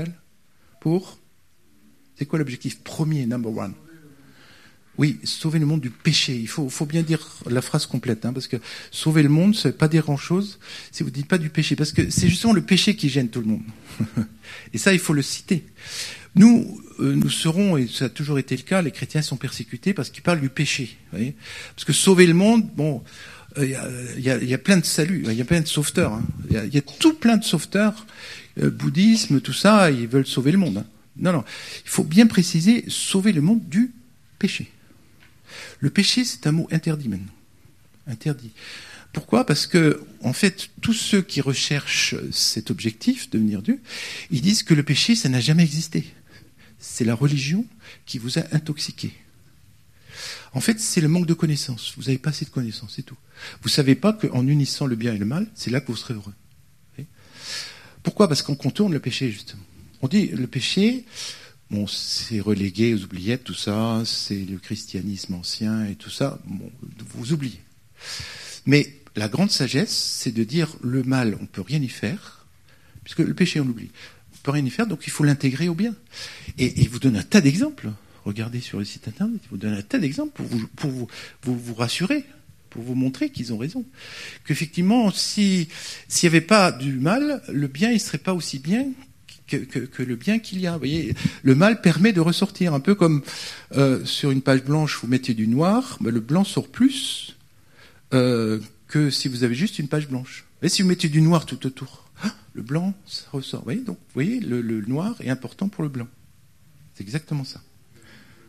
C'est quoi l'objectif premier, number one ? Oui, sauver le monde du péché. Il faut bien dire la phrase complète, parce que sauver le monde, ça ne veut pas dire grand-chose si vous ne dites pas du péché, parce que c'est justement le péché qui gêne tout le monde. Et ça, il faut le citer. Nous serons, et ça a toujours été le cas, les chrétiens sont persécutés parce qu'ils parlent du péché. Vous voyez, parce que sauver le monde, bon, il y a plein de saluts, il y a plein de sauveteurs. Il y a tout plein de sauveteurs, bouddhisme, tout ça, ils veulent sauver le monde. Non, il faut bien préciser, sauver le monde du péché. Le péché, c'est un mot interdit maintenant. Interdit. Pourquoi ? Parce que, en fait, tous ceux qui recherchent cet objectif, devenir Dieu, ils disent que le péché, ça n'a jamais existé. C'est la religion qui vous a intoxiqué. En fait, c'est le manque de connaissances. Vous n'avez pas assez de connaissances, c'est tout. Vous ne savez pas qu'en unissant le bien et le mal, c'est là que vous serez heureux. Pourquoi ? Parce qu'on contourne le péché, justement. On dit, le péché, Bon, c'est relégué aux oubliettes, tout ça, c'est le christianisme ancien et tout ça. Bon, vous oubliez. Mais la grande sagesse, c'est de dire le mal, on peut rien y faire, puisque le péché, on l'oublie. On peut rien y faire, donc il faut l'intégrer au bien. Et il vous donne un tas d'exemples. Regardez sur le site internet, il vous donne un tas d'exemples pour vous rassurer, pour vous montrer qu'ils ont raison. Qu'effectivement, s'il n'y avait pas du mal, le bien, il ne serait pas aussi bien que le bien qu'il y a. Vous voyez, le mal permet de ressortir, un peu comme sur une page blanche, vous mettez du noir, mais le blanc sort plus que si vous avez juste une page blanche. Et si vous mettez du noir tout autour, le blanc, ça ressort. Vous voyez, donc, vous voyez, le noir est important pour le blanc. C'est exactement ça. Pardon ?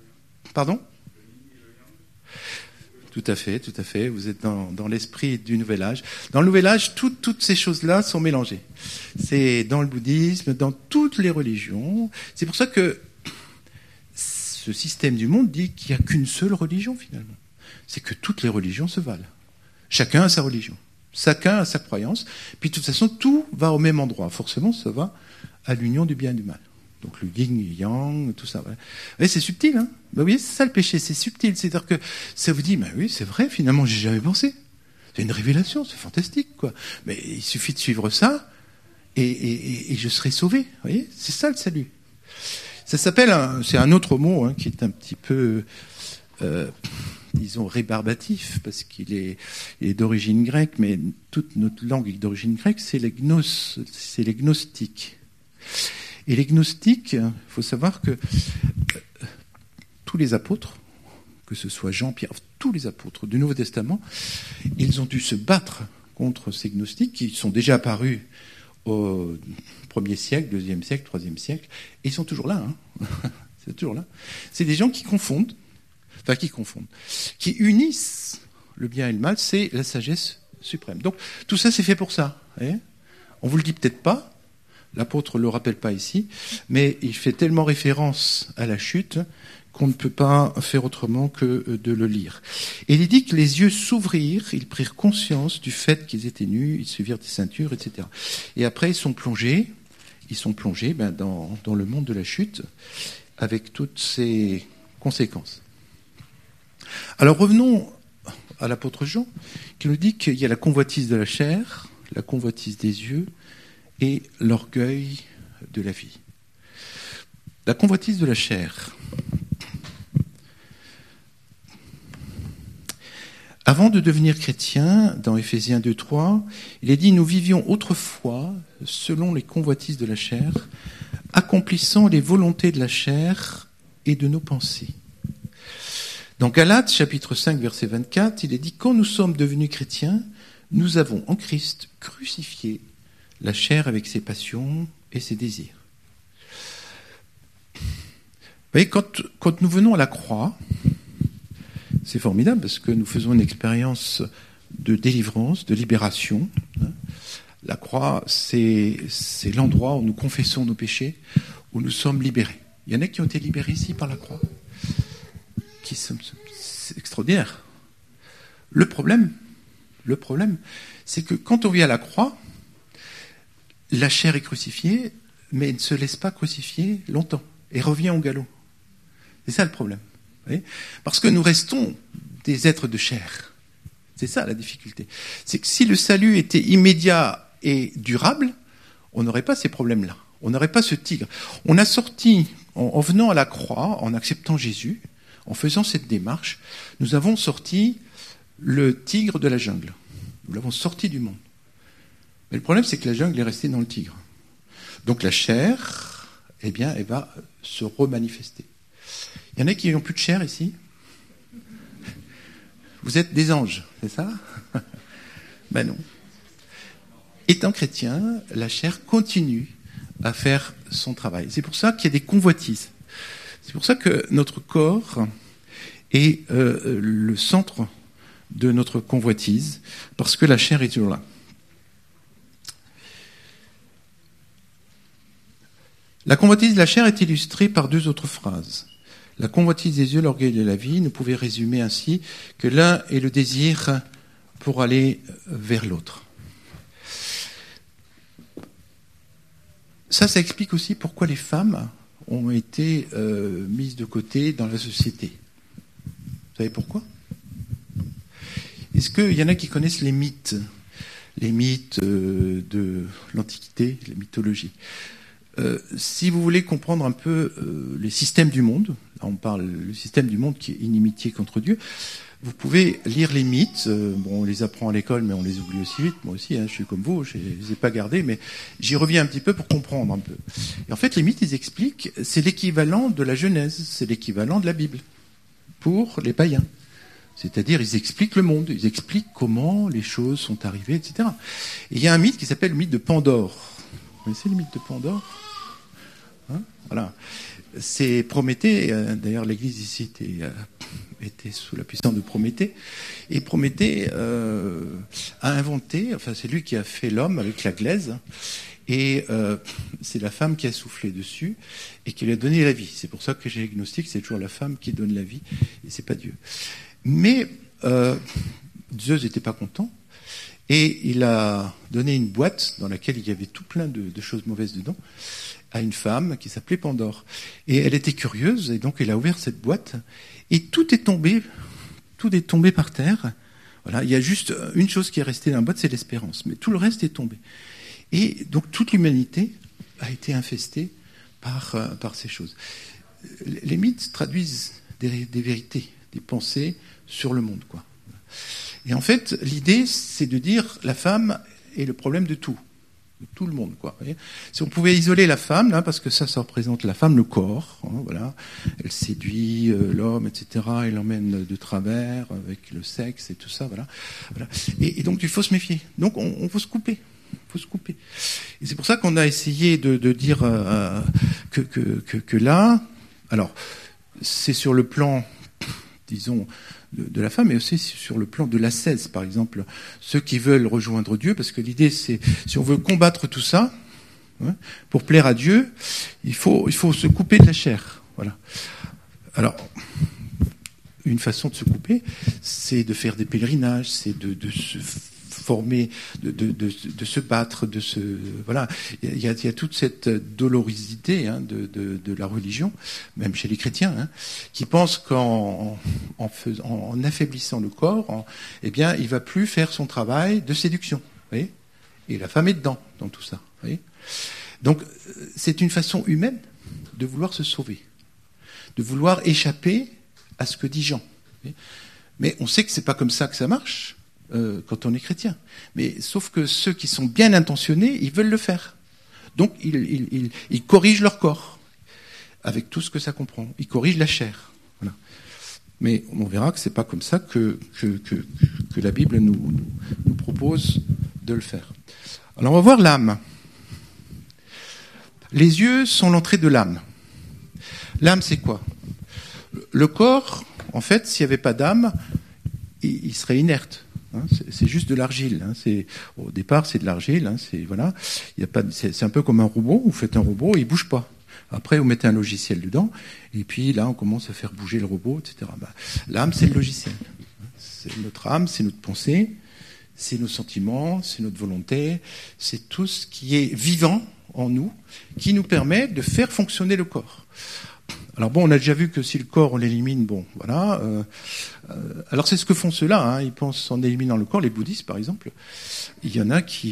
Tout à fait. Vous êtes dans l'esprit du Nouvel Âge. Dans le Nouvel Âge, toutes ces choses-là sont mélangées. C'est dans le bouddhisme, dans toutes les religions. C'est pour ça que ce système du monde dit qu'il n'y a qu'une seule religion, finalement. C'est que toutes les religions se valent. Chacun a sa religion. Chacun a sa croyance. Puis, de toute façon, tout va au même endroit. Forcément, ça va à l'union du bien et du mal. Donc le yin et le yang, tout ça. Ouais, c'est subtil, hein. Vous voyez, c'est ça le péché, c'est subtil. C'est-à-dire que ça vous dit, oui, c'est vrai, finalement, j'ai jamais pensé. C'est une révélation, c'est fantastique, quoi. Mais il suffit de suivre ça, et je serai sauvé. Vous voyez, c'est ça le salut. Ça s'appelle, c'est un autre mot, hein, qui est un petit peu, disons, rébarbatif, parce qu'il est d'origine grecque, mais toute notre langue est d'origine grecque, c'est les gnostiques. Et les gnostiques, il faut savoir que tous les apôtres, que ce soit Jean, Pierre, tous les apôtres du Nouveau Testament, ils ont dû se battre contre ces gnostiques qui sont déjà apparus au 1er siècle, 2e siècle, 3e siècle, et ils sont toujours là. Hein. C'est toujours là. C'est des gens qui confondent, qui unissent le bien et le mal, c'est la sagesse suprême. Donc tout ça, c'est fait pour ça. On vous le dit peut-être pas. L'apôtre ne le rappelle pas ici, mais il fait tellement référence à la chute qu'on ne peut pas faire autrement que de le lire. Et il dit que les yeux s'ouvrirent, ils prirent conscience du fait qu'ils étaient nus, ils se virent des ceintures, etc. Et après, ils sont plongés dans le monde de la chute, avec toutes ses conséquences. Alors revenons à l'apôtre Jean, qui nous dit qu'il y a la convoitise de la chair, la convoitise des yeux, et l'orgueil de la vie. La convoitise de la chair. Avant de devenir chrétien, dans Éphésiens 2:3, il est dit « Nous vivions autrefois selon les convoitises de la chair, accomplissant les volontés de la chair et de nos pensées. » Dans Galates, chapitre 5, verset 24, il est dit « Quand nous sommes devenus chrétiens, nous avons en Christ crucifié la chair avec ses passions et ses désirs. » Vous voyez, quand nous venons à la croix, c'est formidable parce que nous faisons une expérience de délivrance, de libération. La croix, c'est l'endroit où nous confessons nos péchés, où nous sommes libérés. Il y en a qui ont été libérés ici par la croix. C'est extraordinaire. Le problème, c'est que quand on vient à la croix, la chair est crucifiée, mais elle ne se laisse pas crucifier longtemps et revient au galop. C'est ça le problème. Vous voyez ? Parce que nous restons des êtres de chair. C'est ça la difficulté. C'est que si le salut était immédiat et durable, on n'aurait pas ces problèmes-là. On n'aurait pas ce tigre. On a sorti, en venant à la croix, en acceptant Jésus, en faisant cette démarche, nous avons sorti le tigre de la jungle. Nous l'avons sorti du monde. Mais le problème, c'est que la jungle est restée dans le tigre. Donc la chair, eh bien, elle va se remanifester. Il y en a qui n'ont plus de chair ici ? Vous êtes des anges, c'est ça ? Ben non. Étant chrétien, la chair continue à faire son travail. C'est pour ça qu'il y a des convoitises. C'est pour ça que notre corps est le centre de notre convoitise, parce que la chair est toujours là. La convoitise de la chair est illustrée par deux autres phrases. La convoitise des yeux, l'orgueil de la vie, nous pouvait résumer ainsi que l'un est le désir pour aller vers l'autre. Ça explique aussi pourquoi les femmes ont été mises de côté dans la société. Vous savez pourquoi ? Est-ce qu'il y en a qui connaissent les mythes de l'Antiquité, les mythologies ? Si vous voulez comprendre un peu les systèmes du monde, là on parle le système du monde qui est inimitié contre Dieu, vous pouvez lire les mythes. On les apprend à l'école, mais on les oublie aussi vite. Moi aussi, je suis comme vous, je les ai pas gardés, mais j'y reviens un petit peu pour comprendre un peu. Et en fait, les mythes, ils expliquent, c'est l'équivalent de la Genèse, c'est l'équivalent de la Bible pour les païens. C'est-à-dire, ils expliquent le monde, ils expliquent comment les choses sont arrivées, etc. Et il y a un mythe qui s'appelle le mythe de Pandore. Vous connaissez le mythe de Pandore ? Voilà. C'est Prométhée, d'ailleurs l'église ici était sous la puissance de Prométhée, et Prométhée a inventé, enfin c'est lui qui a fait l'homme avec la glaise, et c'est la femme qui a soufflé dessus et qui lui a donné la vie. C'est pour ça que j'ai agnostique, c'est toujours la femme qui donne la vie, et c'est pas Dieu. Mais Zeus n'était pas content, et il a donné une boîte dans laquelle il y avait tout plein de choses mauvaises dedans, à une femme qui s'appelait Pandore. Et elle était curieuse, et donc elle a ouvert cette boîte, et tout est tombé par terre. Voilà, il y a juste une chose qui est restée dans la boîte, c'est l'espérance, mais tout le reste est tombé. Et donc toute l'humanité a été infestée par ces choses. Les mythes traduisent des vérités, des pensées sur le monde, quoi. Et en fait, l'idée, c'est de dire la femme est le problème de tout le monde, quoi. Vous voyez, si on pouvait isoler la femme, là, parce que ça représente la femme, le corps, voilà, elle séduit l'homme, etc., elle l'emmène de travers avec le sexe et tout ça, voilà. Et donc il faut se méfier. Donc on faut se couper. Et c'est pour ça qu'on a essayé de dire que là, alors c'est sur le plan, disons, de la femme, mais aussi sur le plan de l'ascèse, par exemple, ceux qui veulent rejoindre Dieu, parce que l'idée, c'est, si on veut combattre tout ça, pour plaire à Dieu, il faut se couper de la chair. Voilà. Alors, une façon de se couper, c'est de faire des pèlerinages, c'est de se former, de se battre, voilà. Il y a toute cette dolorosité de la religion, même chez les chrétiens, qui pensent qu'en affaiblissant le corps, eh bien, il va plus faire son travail de séduction. Vous voyez ? Et la femme est dedans, dans tout ça. Vous voyez ? Donc, c'est une façon humaine de vouloir se sauver, de vouloir échapper à ce que dit Jean. Mais on sait que c'est pas comme ça que ça marche. Quand on est chrétien. Mais sauf que ceux qui sont bien intentionnés, ils veulent le faire. Donc ils corrigent leur corps, avec tout ce que ça comprend. Ils corrigent la chair. Voilà. Mais on verra que c'est pas comme ça que la Bible nous propose de le faire. Alors on va voir l'âme. Les yeux sont l'entrée de l'âme. L'âme, c'est quoi ? Le corps, en fait, s'il n'y avait pas d'âme, il serait inerte. C'est juste de l'argile. Au départ, c'est de l'argile. Voilà. C'est un peu comme un robot. Vous faites un robot, il bouge pas. Après, vous mettez un logiciel dedans, et puis là, on commence à faire bouger le robot, etc. L'âme, c'est le logiciel. C'est notre âme, c'est notre pensée, c'est nos sentiments, c'est notre volonté, c'est tout ce qui est vivant en nous, qui nous permet de faire fonctionner le corps. Alors bon, on a déjà vu que si le corps, on l'élimine, bon, voilà. Alors c'est ce que font ceux-là, ils pensent en éliminant le corps, les bouddhistes par exemple. Il y en a qui,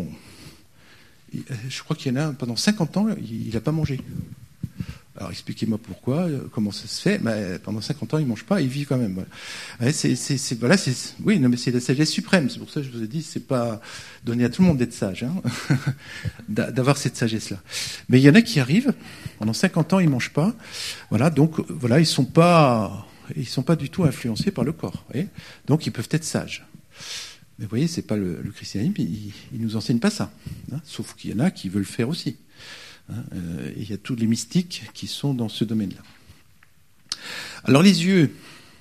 je crois qu'il y en a un, pendant 50 ans, il n'a pas mangé. Alors expliquez-moi pourquoi, comment ça se fait. Pendant 50 ans, il ne mange pas, il vit quand même. Voilà. Oui, non, mais c'est la sagesse suprême. C'est pour ça que je vous ai dit, c'est pas donné à tout le monde d'être sage, d'avoir cette sagesse-là. Mais il y en a qui arrivent, pendant 50 ans, ils ne mangent pas. Voilà, donc voilà, ils sont pas du tout influencés par le corps. Vous voyez, donc ils peuvent être sages. Mais vous voyez, c'est pas le christianisme, il nous enseigne pas ça. Sauf qu'il y en a qui veulent le faire aussi. Il y a tous les mystiques qui sont dans ce domaine-là. Alors les yeux,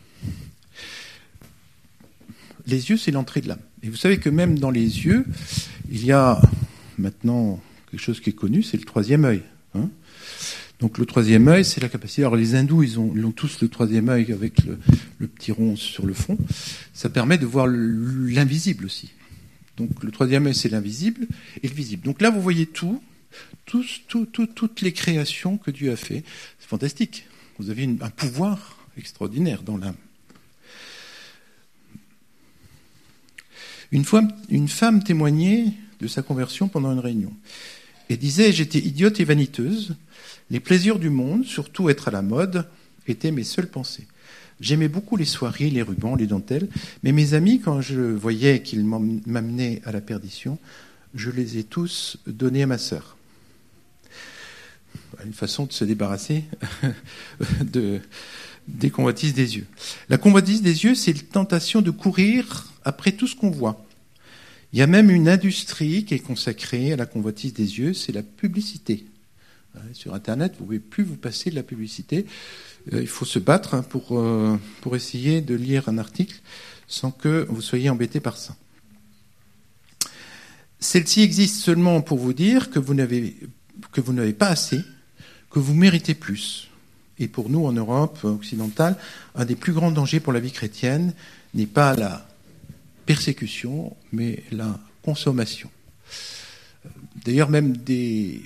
c'est l'entrée de l'âme. Et vous savez que même dans les yeux, il y a maintenant quelque chose qui est connu, c'est le troisième œil. Donc le troisième œil, c'est la capacité. Alors les hindous, ils ont tous le troisième œil avec le petit rond sur le front. Ça permet de voir l'invisible aussi. Donc le troisième œil, c'est l'invisible et le visible. Donc là, vous voyez tout. Toutes les créations que Dieu a fait, c'est fantastique. Vous avez un pouvoir extraordinaire dans l'âme. Une fois, une femme témoignait de sa conversion pendant une réunion et disait « J'étais idiote et vaniteuse. Les plaisirs du monde, surtout être à la mode, étaient mes seules pensées. J'aimais beaucoup les soieries, les rubans, les dentelles, mais mes amis, quand je voyais qu'ils m'amenaient à la perdition, je les ai tous donnés à ma sœur. » Une façon de se débarrasser des convoitises des yeux. La convoitise des yeux, c'est la tentation de courir après tout ce qu'on voit. Il y a même une industrie qui est consacrée à la convoitise des yeux, c'est la publicité. Sur Internet, vous ne pouvez plus vous passer de la publicité. Il faut se battre pour essayer de lire un article sans que vous soyez embêté par ça. Celle-ci existe seulement pour vous dire que vous n'avez pas assez, que vous méritez plus. Et pour nous, en Europe occidentale, un des plus grands dangers pour la vie chrétienne n'est pas la persécution, mais la consommation. D'ailleurs, même des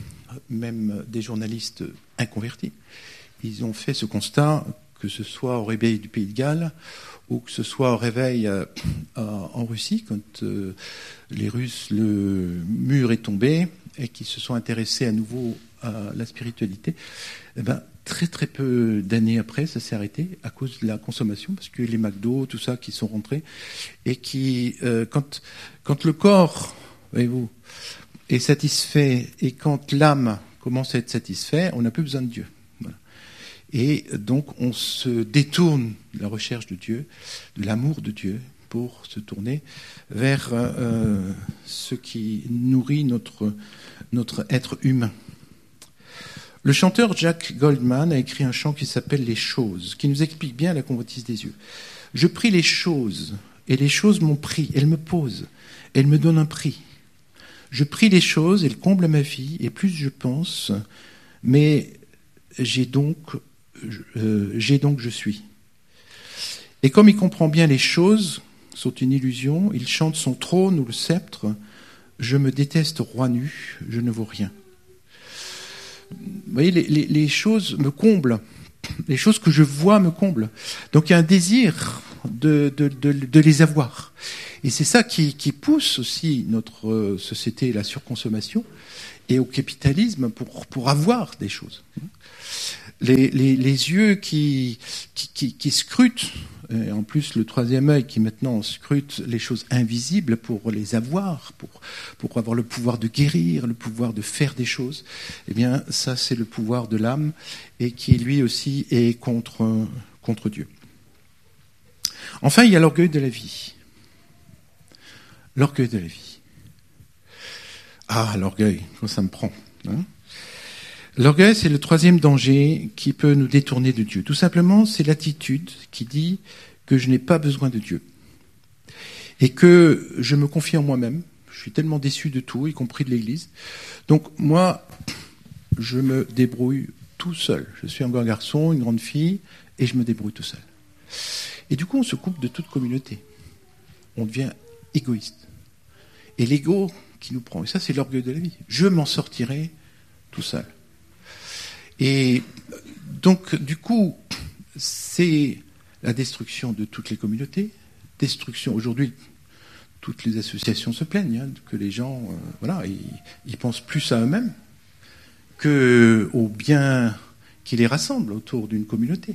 journalistes inconvertis, ils ont fait ce constat, que ce soit au réveil du Pays de Galles, ou que ce soit au réveil en Russie, quand les Russes, le mur est tombé, et qu'ils se sont intéressés à nouveau à la spiritualité, eh ben, très très peu d'années après, ça s'est arrêté à cause de la consommation, parce que les McDo, tout ça, qui sont rentrés, et qui, quand le corps, voyez-vous, est satisfait, et quand l'âme commence à être satisfaite, on n'a plus besoin de Dieu. Voilà. Et donc, on se détourne de la recherche de Dieu, de l'amour de Dieu, pour se tourner vers ce qui nourrit notre être humain. Le chanteur Jack Goldman a écrit un chant qui s'appelle « Les choses », qui nous explique bien la convoitise des yeux. « Je prie les choses, et les choses m'ont pris. Elles me posent, elles me donnent un prix. Je prie les choses, elles comblent ma vie, et plus je pense, mais j'ai donc je suis. Et comme il comprend bien les choses sont une illusion, il chante son trône ou le sceptre. Je me déteste roi nu, je ne vaux rien. » Vous voyez, les choses me comblent. Les choses que je vois me comblent. Donc il y a un désir de les avoir. Et c'est ça qui pousse aussi notre société à la surconsommation et au capitalisme pour avoir des choses. Les yeux qui scrutent, et en plus le troisième œil qui maintenant scrute les choses invisibles pour les avoir, pour avoir le pouvoir de guérir, le pouvoir de faire des choses, eh bien ça c'est le pouvoir de l'âme et qui lui aussi est contre Dieu. Enfin, il y a l'orgueil de la vie. L'orgueil de la vie. Ah, l'orgueil, ça me prend. Hein ? L'orgueil, c'est le troisième danger qui peut nous détourner de Dieu. Tout simplement, c'est l'attitude qui dit que je n'ai pas besoin de Dieu. Et que je me confie en moi-même. Je suis tellement déçu de tout, y compris de l'Église. Donc, moi, je me débrouille tout seul. Je suis un grand garçon, une grande fille, et je me débrouille tout seul. Et du coup, on se coupe de toute communauté. On devient égoïste. Et l'ego qui nous prend. Et ça, c'est l'orgueil de la vie. Je m'en sortirai tout seul. Et donc, du coup, c'est la destruction de toutes les communautés. Destruction, aujourd'hui, toutes les associations se plaignent que les gens, ils pensent plus à eux-mêmes qu'au bien qui les rassemble autour d'une communauté.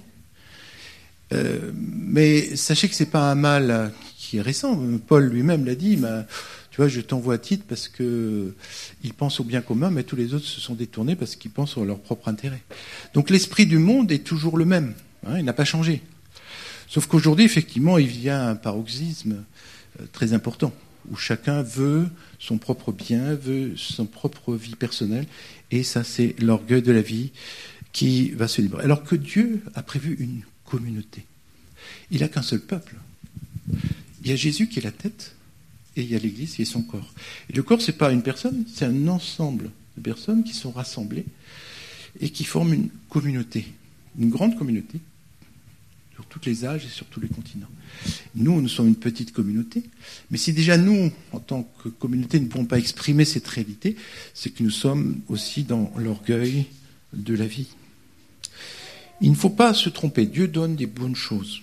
Mais sachez que c'est pas un mal qui est récent. Paul lui-même l'a dit. Tu vois, je t'envoie à titre parce que ils pensent au bien commun, mais tous les autres se sont détournés parce qu'ils pensent à leur propre intérêt. Donc l'esprit du monde est toujours le même. Il n'a pas changé. Sauf qu'aujourd'hui, effectivement, il y a un paroxysme très important où chacun veut son propre bien, veut son propre vie personnelle, et ça, c'est l'orgueil de la vie qui va se libérer. Alors que Dieu a prévu une communauté. Il n'a qu'un seul peuple. Il y a Jésus qui est la tête, et il y a l'Église qui est son corps. Et le corps, c'est pas une personne, c'est un ensemble de personnes qui sont rassemblées et qui forment une communauté, une grande communauté. sur tous les âges et sur tous les continents. Nous sommes une petite communauté, mais si déjà nous, en tant que communauté, ne pouvons pas exprimer cette réalité, c'est que nous sommes aussi dans l'orgueil de la vie. Il ne faut pas se tromper, Dieu donne des bonnes choses.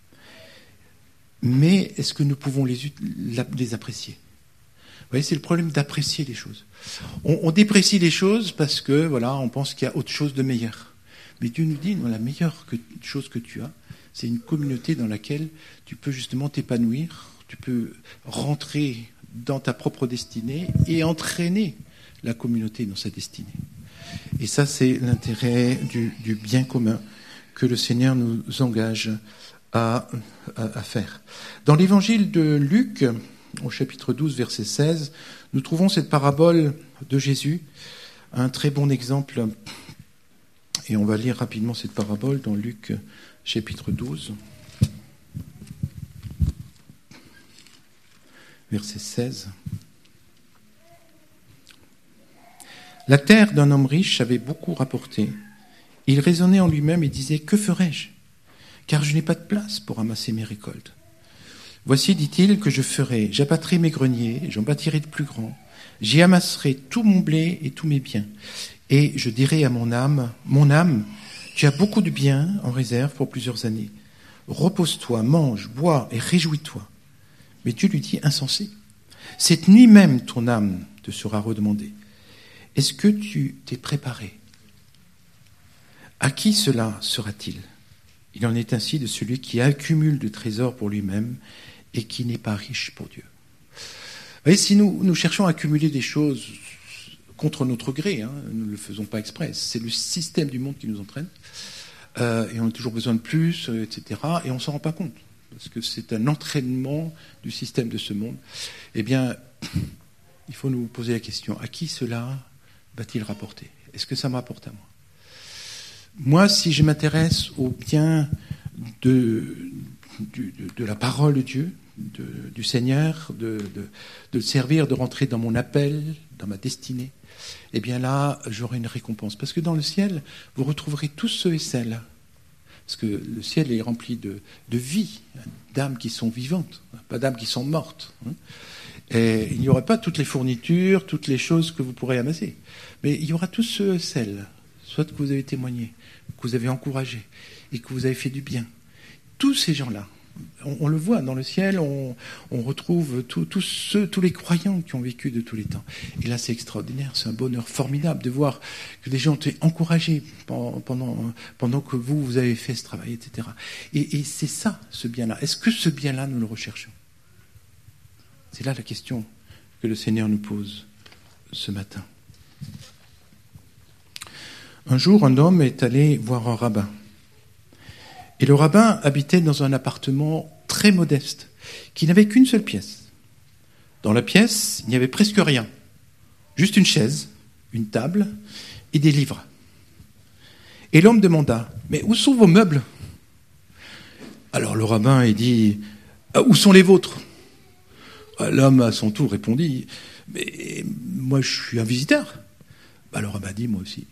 Mais est-ce que nous pouvons les apprécier ? Vous voyez, c'est le problème d'apprécier les choses. On déprécie les choses parce que, voilà, on pense qu'il y a autre chose de meilleur. Mais Dieu nous dit, non, la meilleure chose que tu as, c'est une communauté dans laquelle tu peux justement t'épanouir, tu peux rentrer dans ta propre destinée et entraîner la communauté dans sa destinée. Et ça, c'est l'intérêt du bien commun que le Seigneur nous engage à faire. Dans l'évangile de Luc, au chapitre 12, verset 16, nous trouvons cette parabole de Jésus, un très bon exemple. Et on va lire rapidement cette parabole dans Luc, chapitre 12, verset 16. La terre d'un homme riche avait beaucoup rapporté. Il raisonnait en lui-même et disait « Que ferai-je ? Car je n'ai pas de place pour amasser mes récoltes. Voici, dit-il, que je ferai. J'abattrai mes greniers, j'en bâtirai de plus grands. J'y amasserai tout mon blé et tous mes biens. Et je dirai à mon âme, tu as beaucoup de biens en réserve pour plusieurs années. Repose-toi, mange, bois et réjouis-toi. » Mais Dieu lui dit, insensé, cette nuit même ton âme te sera redemandée. Est-ce que tu t'es préparé ? À qui cela sera-t-il ? Il en est ainsi de celui qui accumule de trésors pour lui-même et qui n'est pas riche pour Dieu. Vous voyez, si nous cherchons à accumuler des choses contre notre gré, nous ne le faisons pas exprès, c'est le système du monde qui nous entraîne, et on a toujours besoin de plus, etc., et on ne s'en rend pas compte, parce que c'est un entraînement du système de ce monde. Eh bien, il faut nous poser la question, à qui cela va-t-il rapporter ? Est-ce que ça me rapporte à moi ? Moi, si je m'intéresse au bien de la parole de Dieu, du Seigneur, de le servir, de rentrer dans mon appel, dans ma destinée, eh bien là, j'aurai une récompense. Parce que dans le ciel, vous retrouverez tous ceux et celles. Parce que le ciel est rempli de vie, d'âmes qui sont vivantes, pas d'âmes qui sont mortes. Et il n'y aura pas toutes les fournitures, toutes les choses que vous pourrez amasser. Mais il y aura tous ceux et celles, soit que vous avez témoigné, que vous avez encouragé et que vous avez fait du bien. Tous ces gens-là, on le voit dans le ciel, on retrouve tous les croyants qui ont vécu de tous les temps. Et là, c'est extraordinaire, c'est un bonheur formidable de voir que des gens ont été encouragés pendant que vous avez fait ce travail, etc. Et c'est ça, ce bien-là. Est-ce que ce bien-là, nous le recherchons ? C'est là la question que le Seigneur nous pose ce matin. Un jour, un homme est allé voir un rabbin. Et le rabbin habitait dans un appartement très modeste, qui n'avait qu'une seule pièce. Dans la pièce, il n'y avait presque rien. Juste une chaise, une table et des livres. Et l'homme demanda, « Mais où sont vos meubles ?» Alors le rabbin il dit, « Où sont les vôtres ?» L'homme à son tour répondit, « Mais moi je suis un visiteur. » Le rabbin dit, « Moi aussi. »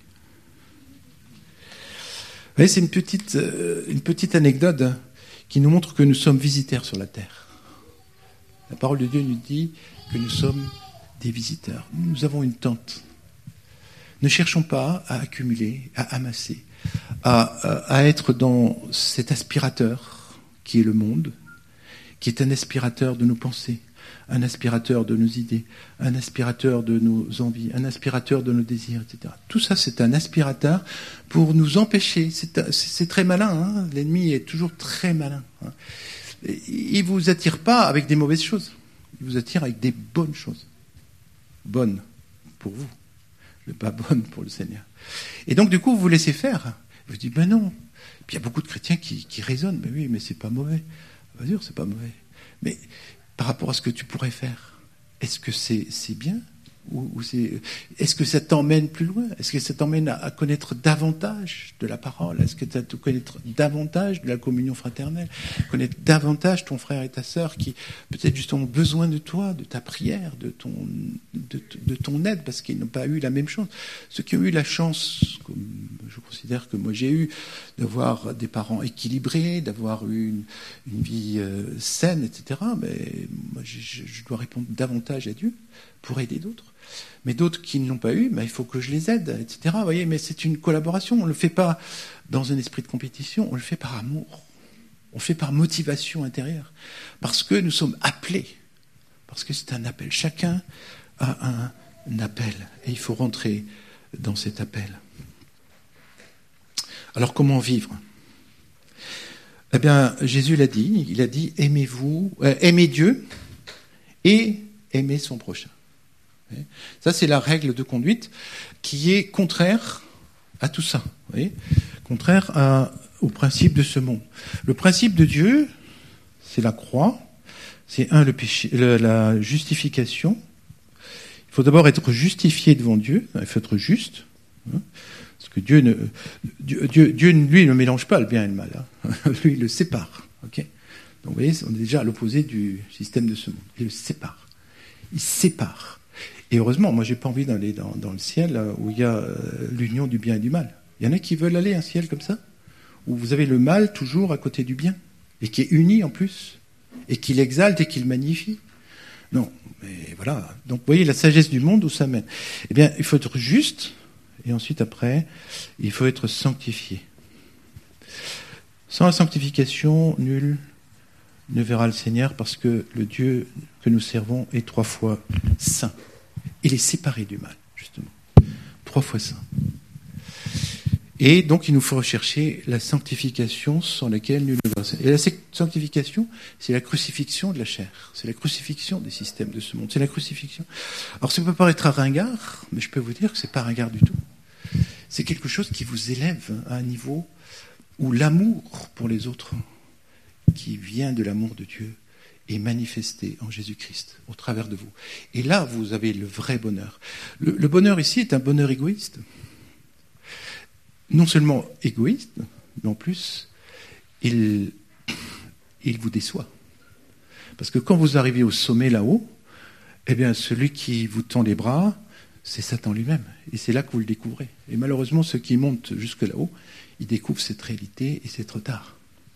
Vous voyez, c'est une petite anecdote qui nous montre que nous sommes visiteurs sur la terre. La parole de Dieu nous dit que nous sommes des visiteurs. Nous avons une tente. Ne cherchons pas à accumuler, à amasser, à être dans cet aspirateur qui est le monde, qui est un aspirateur de nos pensées, un aspirateur de nos idées, un aspirateur de nos envies, un aspirateur de nos désirs, etc. Tout ça, c'est un aspirateur pour nous empêcher. C'est très malin, l'ennemi est toujours très malin. Il ne vous attire pas avec des mauvaises choses, il vous attire avec des bonnes choses. Bonnes pour vous, mais pas bonnes pour le Seigneur. Et donc, du coup, vous vous laissez faire. Vous dites, ben non. Puis il y a beaucoup de chrétiens qui raisonnent, mais oui, mais c'est pas mauvais. Bien sûr, c'est pas mauvais. Mais par rapport à ce que tu pourrais faire, est-ce que c'est bien ou est-ce que ça t'emmène plus loin ? Est-ce que ça t'emmène à connaître davantage de la parole ? Est-ce que tu as à connaître davantage de la communion fraternelle ? Connaître davantage ton frère et ta sœur qui peut-être justement ont besoin de toi, de ta prière, de ton aide, parce qu'ils n'ont pas eu la même chance. Ceux qui ont eu la chance, comme Je considère que moi j'ai eu d'avoir des parents équilibrés, d'avoir eu une vie saine, etc. Mais moi je dois répondre davantage à Dieu pour aider d'autres. Mais d'autres qui ne l'ont pas eu, il faut que je les aide, etc. Vous voyez, mais c'est une collaboration. On ne le fait pas dans un esprit de compétition, on le fait par amour. On le fait par motivation intérieure. Parce que nous sommes appelés. Parce que c'est un appel. Chacun a un appel. Et il faut rentrer dans cet appel. Alors comment vivre ? Eh bien, Jésus l'a dit. Il a dit, aimez Dieu et aimez son prochain. Ça, c'est la règle de conduite qui est contraire à tout ça. Vous voyez ? Contraire au principe de ce monde. Le principe de Dieu, c'est la croix. C'est le péché, la justification. Il faut d'abord être justifié devant Dieu. Il faut être juste. Parce que Dieu, lui, ne mélange pas le bien et le mal. Lui, il le sépare. Okay ? Donc, vous voyez, on est déjà à l'opposé du système de ce monde. Il le sépare. Il sépare. Et heureusement, moi, j'ai pas envie d'aller dans le ciel où il y a l'union du bien et du mal. Il y en a qui veulent aller à un ciel comme ça, où vous avez le mal toujours à côté du bien, et qui est uni en plus, et qui l'exalte et qui le magnifie. Non, mais voilà. Donc, vous voyez la sagesse du monde où ça mène. Eh bien, il faut être juste, et ensuite, après, il faut être sanctifié. Sans la sanctification, nul ne verra le Seigneur, parce que le Dieu que nous servons est 3 fois saint. Il est séparé du mal, justement. 3 fois saint. Et donc, il nous faut rechercher la sanctification sans laquelle nul ne verra le Seigneur. Et la sanctification, c'est la crucifixion de la chair. C'est la crucifixion des systèmes de ce monde. C'est la crucifixion. Alors, ça peut paraître un ringard, mais je peux vous dire que c'est pas ringard du tout. C'est quelque chose qui vous élève à un niveau où l'amour pour les autres, qui vient de l'amour de Dieu, est manifesté en Jésus-Christ, au travers de vous. Et là, vous avez le vrai bonheur. Le bonheur ici est un bonheur égoïste. Non seulement égoïste, mais en plus, il vous déçoit. Parce que quand vous arrivez au sommet là-haut, eh bien, celui qui vous tend les bras, c'est Satan lui-même. Et c'est là que vous le découvrez. Et malheureusement, ceux qui montent jusque là-haut, ils découvrent cette réalité et c'est trop tard.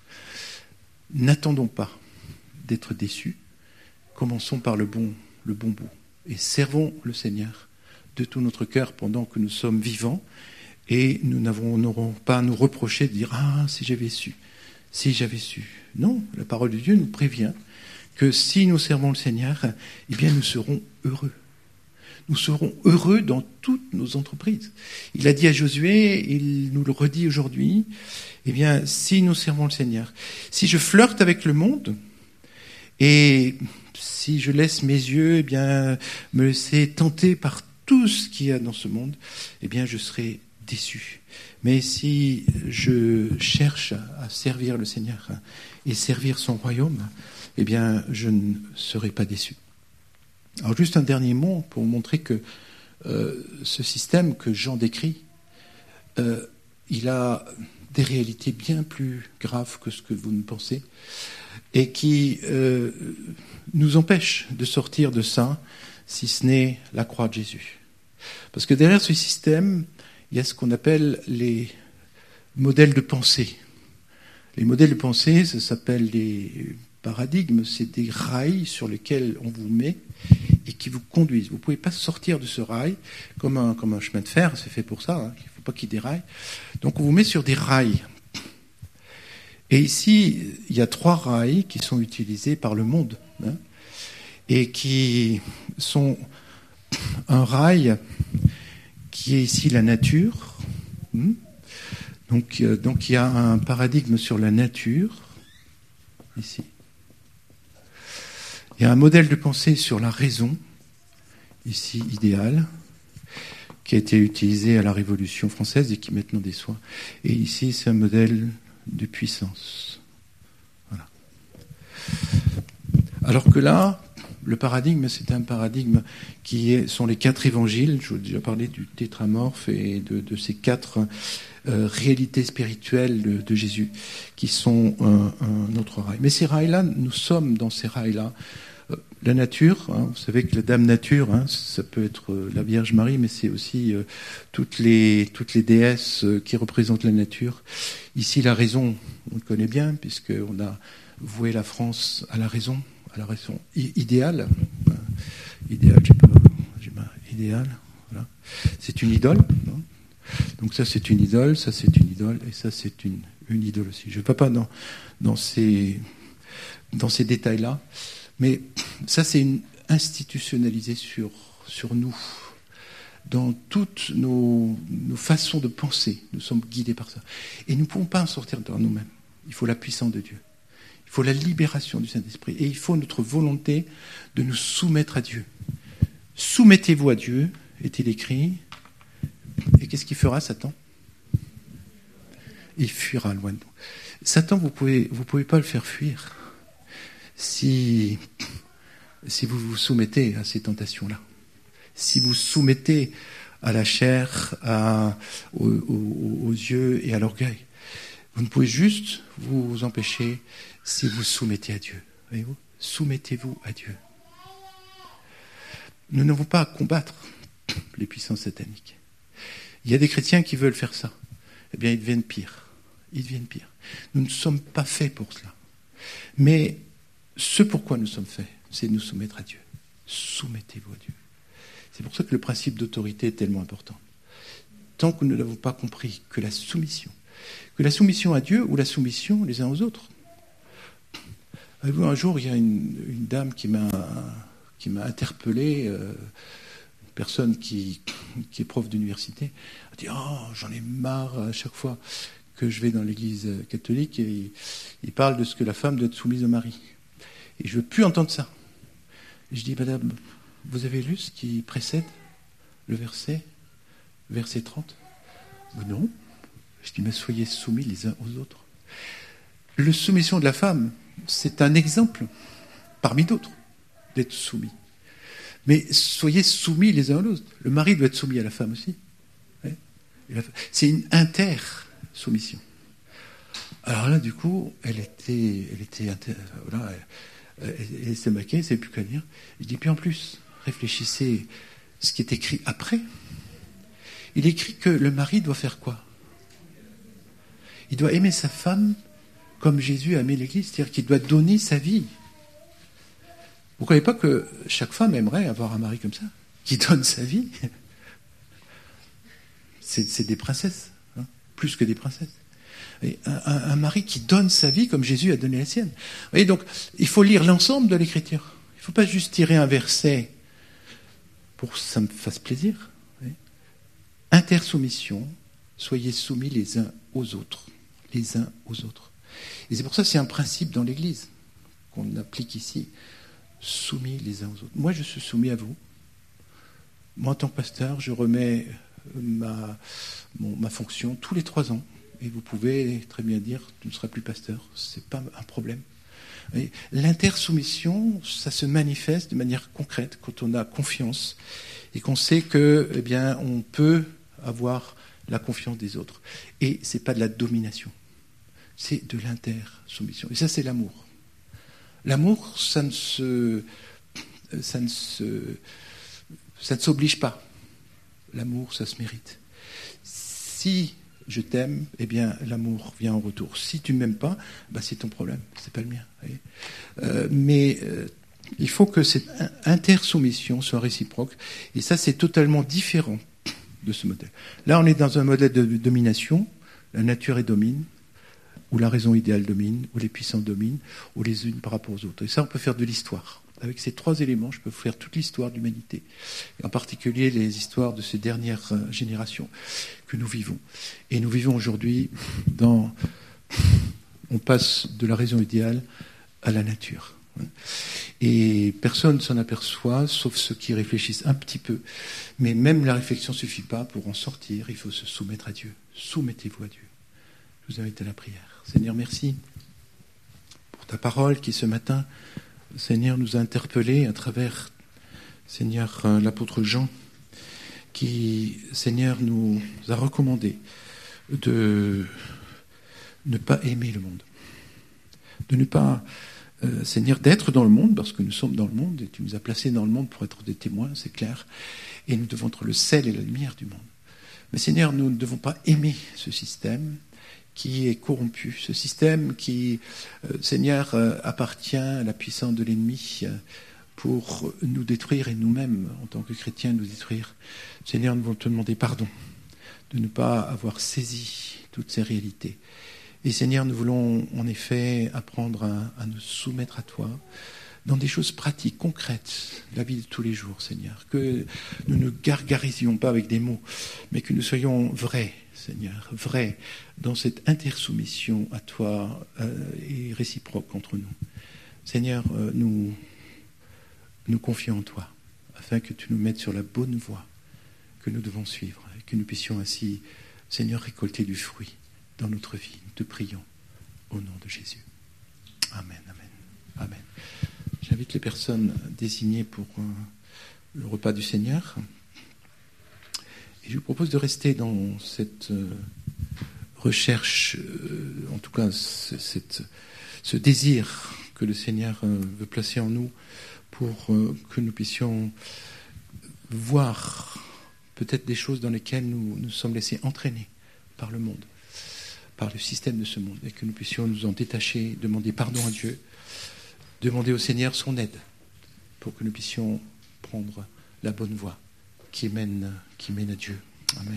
N'attendons pas d'être déçus. Commençons par le bon bout. Et servons le Seigneur de tout notre cœur pendant que nous sommes vivants. Et nous n'aurons pas à nous reprocher de dire « Ah, si j'avais su, si j'avais su ». Non, la parole de Dieu nous prévient que si nous servons le Seigneur, eh bien nous serons heureux. Nous serons heureux dans toutes nos entreprises. Il a dit à Josué, il nous le redit aujourd'hui, eh bien, si nous servons le Seigneur, si je flirte avec le monde, et si je laisse mes yeux, eh bien, me laisser tenter par tout ce qu'il y a dans ce monde, eh bien, je serai déçu. Mais si je cherche à servir le Seigneur et servir son royaume, eh bien, je ne serai pas déçu. Alors juste un dernier mot pour vous montrer que ce système que Jean décrit, il a des réalités bien plus graves que ce que vous ne pensez et qui nous empêche de sortir de ça, si ce n'est la croix de Jésus. Parce que derrière ce système, il y a ce qu'on appelle les modèles de pensée. Les modèles de pensée, ça s'appelle des paradigmes, c'est des rails sur lesquels on vous met et qui vous conduisent. Vous ne pouvez pas sortir de ce rail comme un chemin de fer, c'est fait pour ça, hein, il ne faut pas qu'il déraille. Donc on vous met sur des rails. Et ici, il y a 3 rails qui sont utilisés par le monde, hein, et qui sont un rail qui est ici la nature. Donc il y a un paradigme sur la nature, ici. Il y a un modèle de pensée sur la raison, ici idéal, qui a été utilisé à la Révolution française et qui maintenant déçoit. Et ici, c'est un modèle de puissance. Voilà. Alors que là, le paradigme, c'est un paradigme sont les 4 évangiles. Je vous ai déjà parlé du tétramorphe et de ces 4 réalités spirituelles de Jésus, qui sont un autre rail. Mais ces rails-là, nous sommes dans ces rails-là. La nature, vous savez que la Dame Nature, ça peut être la Vierge Marie, mais c'est aussi toutes les déesses qui représentent la nature. Ici, la raison, on le connaît bien, puisqu'on a voué la France à la raison idéale. Idéal, idéal, voilà. C'est une idole. Donc ça, c'est une idole, ça, c'est une idole, et ça, c'est une idole aussi. Je ne vais pas dans ces détails-là. Mais ça, c'est institutionnalisé sur nous. Dans toutes nos façons de penser, nous sommes guidés par ça. Et nous ne pouvons pas en sortir dans nous-mêmes. Il faut la puissance de Dieu. Il faut la libération du Saint-Esprit. Et il faut notre volonté de nous soumettre à Dieu. Soumettez-vous à Dieu, est-il écrit. Et qu'est-ce qu'il fera, Satan ? Il fuira loin de nous. Satan, vous pouvez pas le faire fuir. Si vous vous soumettez à ces tentations-là, si vous soumettez à la chair, aux yeux et à l'orgueil, vous ne pouvez juste vous empêcher si vous soumettez à Dieu. Voyez-vous ? Soumettez-vous à Dieu. Nous n'avons pas à combattre les puissances sataniques. Il y a des chrétiens qui veulent faire ça. Eh bien, ils deviennent pires. Nous ne sommes pas faits pour cela. Mais ce pourquoi nous sommes faits, c'est de nous soumettre à Dieu. Soumettez-vous à Dieu. C'est pour ça que le principe d'autorité est tellement important. Tant que nous n'avons pas compris que la soumission à Dieu ou la soumission les uns aux autres. Avez-vous, un jour, il y a une dame qui m'a interpellé, une personne qui est prof d'université, a dit « Oh, j'en ai marre à chaque fois que je vais dans l'église catholique et il parle de ce que la femme doit être soumise au mari. » Et je ne veux plus entendre ça. Et je dis, madame, vous avez lu ce qui précède le verset 30 ? Non. Je dis, mais soyez soumis les uns aux autres. La soumission de la femme, c'est un exemple, parmi d'autres, d'être soumis. Mais soyez soumis les uns aux autres. Le mari doit être soumis à la femme aussi. C'est une inter-soumission. Alors là, du coup, elle s'est maquée, elle ne savait plus qu'à dire. Il dit, puis en plus, réfléchissez ce qui est écrit après. Il écrit que le mari doit faire quoi ? Il doit aimer sa femme comme Jésus a aimé l'Église, c'est-à-dire qu'il doit donner sa vie. Vous ne croyez pas que chaque femme aimerait avoir un mari comme ça, qui donne sa vie ? C'est des princesses, plus que des princesses. Et un mari qui donne sa vie comme Jésus a donné la sienne. Vous voyez, donc, il faut lire l'ensemble de l'Écriture. Il ne faut pas juste tirer un verset pour que ça me fasse plaisir. Intersoumission, soyez soumis les uns aux autres. Les uns aux autres. Et c'est pour ça que c'est un principe dans l'Église qu'on applique ici. Soumis les uns aux autres. Moi, je suis soumis à vous. Moi, en tant que pasteur, je remets ma fonction tous les 3 ans. Et vous pouvez très bien dire, tu ne seras plus pasteur. Ce n'est pas un problème. L'intersoumission, ça se manifeste de manière concrète quand on a confiance et qu'on sait que, eh bien, on peut avoir la confiance des autres. Et ce n'est pas de la domination. C'est de l'intersoumission. Et ça, c'est l'amour. L'amour, ça ne s'oblige pas. L'amour, ça se mérite. Si je t'aime, eh bien, l'amour vient en retour. Si tu ne m'aimes pas, c'est ton problème, c'est pas le mien. Mais il faut que cette intersoumission soit réciproque. Et ça, c'est totalement différent de ce modèle. Là, on est dans un modèle de domination. La nature est domine, ou la raison idéale domine, ou les puissants dominent, ou les unes par rapport aux autres. Et ça, on peut faire de l'histoire. Avec ces 3 éléments, je peux faire toute l'histoire de l'humanité, et en particulier les histoires de ces dernières générations que nous vivons. Et nous vivons aujourd'hui on passe de la raison idéale à la nature. Et personne ne s'en aperçoit, sauf ceux qui réfléchissent un petit peu. Mais même la réflexion ne suffit pas pour en sortir, il faut se soumettre à Dieu. Soumettez-vous à Dieu. Je vous invite à la prière. Seigneur, merci pour ta parole qui, ce matin, Seigneur, nous a interpellés à travers, Seigneur, l'apôtre Jean, qui, Seigneur, nous a recommandé de ne pas aimer le monde, de ne pas Seigneur, d'être dans le monde, parce que nous sommes dans le monde, et tu nous as placés dans le monde pour être des témoins, c'est clair, et nous devons être le sel et la lumière du monde. Mais Seigneur, nous ne devons pas aimer ce système qui est corrompu, ce système qui, Seigneur, appartient à la puissance de l'ennemi pour nous détruire et nous-mêmes, en tant que chrétiens, nous détruire. Seigneur, nous voulons te demander pardon de ne pas avoir saisi toutes ces réalités. Et Seigneur, nous voulons en effet apprendre à nous soumettre à toi dans des choses pratiques, concrètes, la vie de tous les jours, Seigneur. Que nous ne gargarisions pas avec des mots, mais que nous soyons vrais, Seigneur, vrais dans cette intersoumission à toi et réciproque entre nous. Seigneur, nous confions en toi, afin que tu nous mettes sur la bonne voie que nous devons suivre, et que nous puissions ainsi, Seigneur, récolter du fruit dans notre vie. Nous te prions au nom de Jésus. Amen, amen, amen. J'invite les personnes désignées pour le repas du Seigneur. Et je vous propose de rester dans cette recherche, en tout cas ce désir que le Seigneur veut placer en nous pour que nous puissions voir peut-être des choses dans lesquelles nous sommes laissés entraîner par le monde, par le système de ce monde, et que nous puissions nous en détacher, demander pardon à Dieu, demander au Seigneur son aide pour que nous puissions prendre la bonne voie qui mène à Dieu. Amen.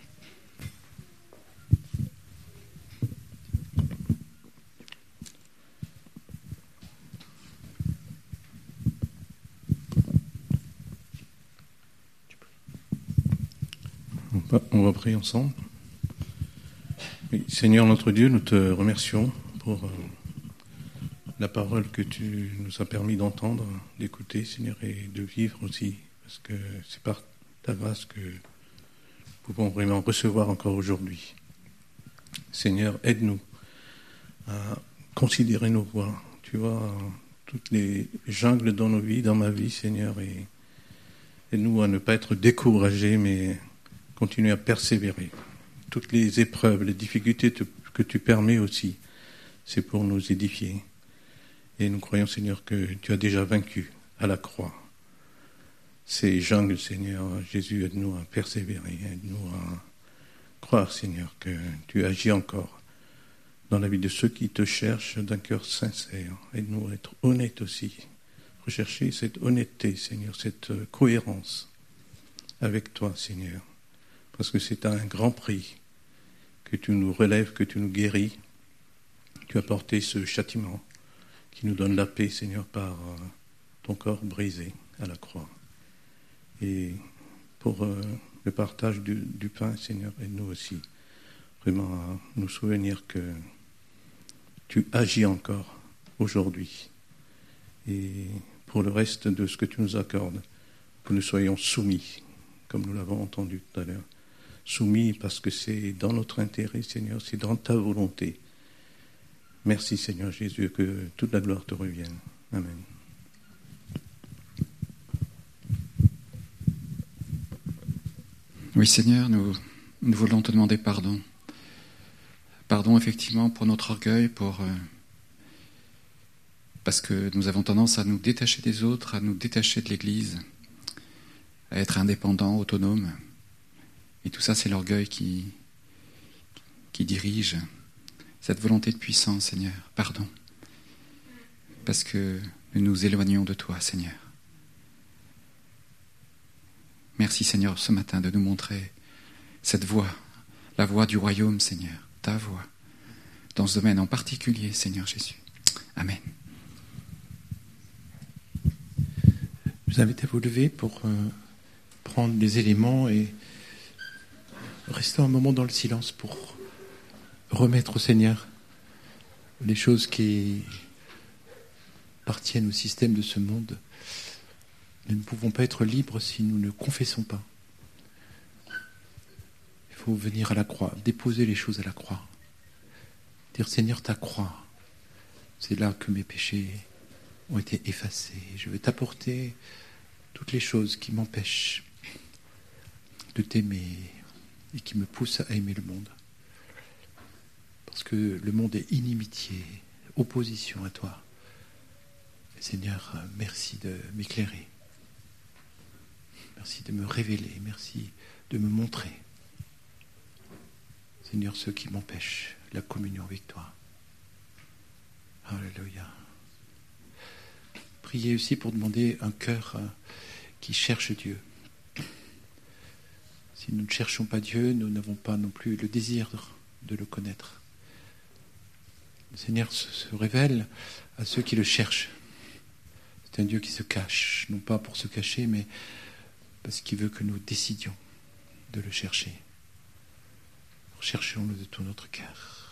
On va prier ensemble. Oui, Seigneur notre Dieu, nous te remercions pour la parole que tu nous as permis d'entendre, d'écouter, Seigneur, et de vivre aussi, parce que c'est par ta grâce que nous pouvons vraiment recevoir encore aujourd'hui. Seigneur, aide-nous à considérer nos voies. Tu vois, toutes les jungles dans nos vies, dans ma vie, Seigneur, et aide-nous à ne pas être découragés, mais continuer à persévérer. Toutes les épreuves, les difficultés que tu permets aussi, c'est pour nous édifier. Et nous croyons, Seigneur, que tu as déjà vaincu à la croix ces jungles, Seigneur. Jésus, aide-nous à persévérer, aide-nous à croire, Seigneur, que tu agis encore dans la vie de ceux qui te cherchent d'un cœur sincère. Aide-nous à être honnêtes aussi, rechercher cette honnêteté, Seigneur, cette cohérence avec toi, Seigneur. Parce que c'est à un grand prix que tu nous relèves, que tu nous guéris. Tu as porté ce châtiment qui nous donne la paix, Seigneur, par ton corps brisé à la croix. Et pour le partage du pain, Seigneur, aide-nous aussi vraiment à nous souvenir que tu agis encore aujourd'hui. Et pour le reste de ce que tu nous accordes, que nous soyons soumis, comme nous l'avons entendu tout à l'heure. Soumis parce que c'est dans notre intérêt, Seigneur, c'est dans ta volonté. Merci, Seigneur Jésus, que toute la gloire te revienne. Amen. Oui, Seigneur, nous voulons te demander pardon. Pardon, effectivement, pour notre orgueil, parce que nous avons tendance à nous détacher des autres, à nous détacher de l'Église, à être indépendants, autonomes. Et tout ça, c'est l'orgueil qui dirige cette volonté de puissance, Seigneur. Pardon. Parce que nous nous éloignons de toi, Seigneur. Merci, Seigneur, ce matin de nous montrer cette voie, la voie du royaume, Seigneur, ta voie, dans ce domaine en particulier, Seigneur Jésus. Amen. Je vous invite à vous lever pour prendre des éléments et rester un moment dans le silence pour remettre au Seigneur les choses qui appartiennent au système de ce monde. Nous ne pouvons pas être libres si nous ne confessons pas. Il faut venir à la croix, déposer les choses à la croix. Dire, Seigneur, ta croix, c'est là que mes péchés ont été effacés. Je veux t'apporter toutes les choses qui m'empêchent de t'aimer et qui me poussent à aimer le monde. Parce que le monde est inimitié, opposition à toi. Seigneur, merci de m'éclairer. Merci de me révéler. Merci de me montrer. Seigneur, ceux qui m'empêchent la communion avec toi. Alléluia. Priez aussi pour demander un cœur qui cherche Dieu. Si nous ne cherchons pas Dieu, nous n'avons pas non plus le désir de le connaître. Le Seigneur se révèle à ceux qui le cherchent. C'est un Dieu qui se cache, non pas pour se cacher, mais parce qu'il veut que nous décidions de le chercher. Cherchons-le de tout notre cœur.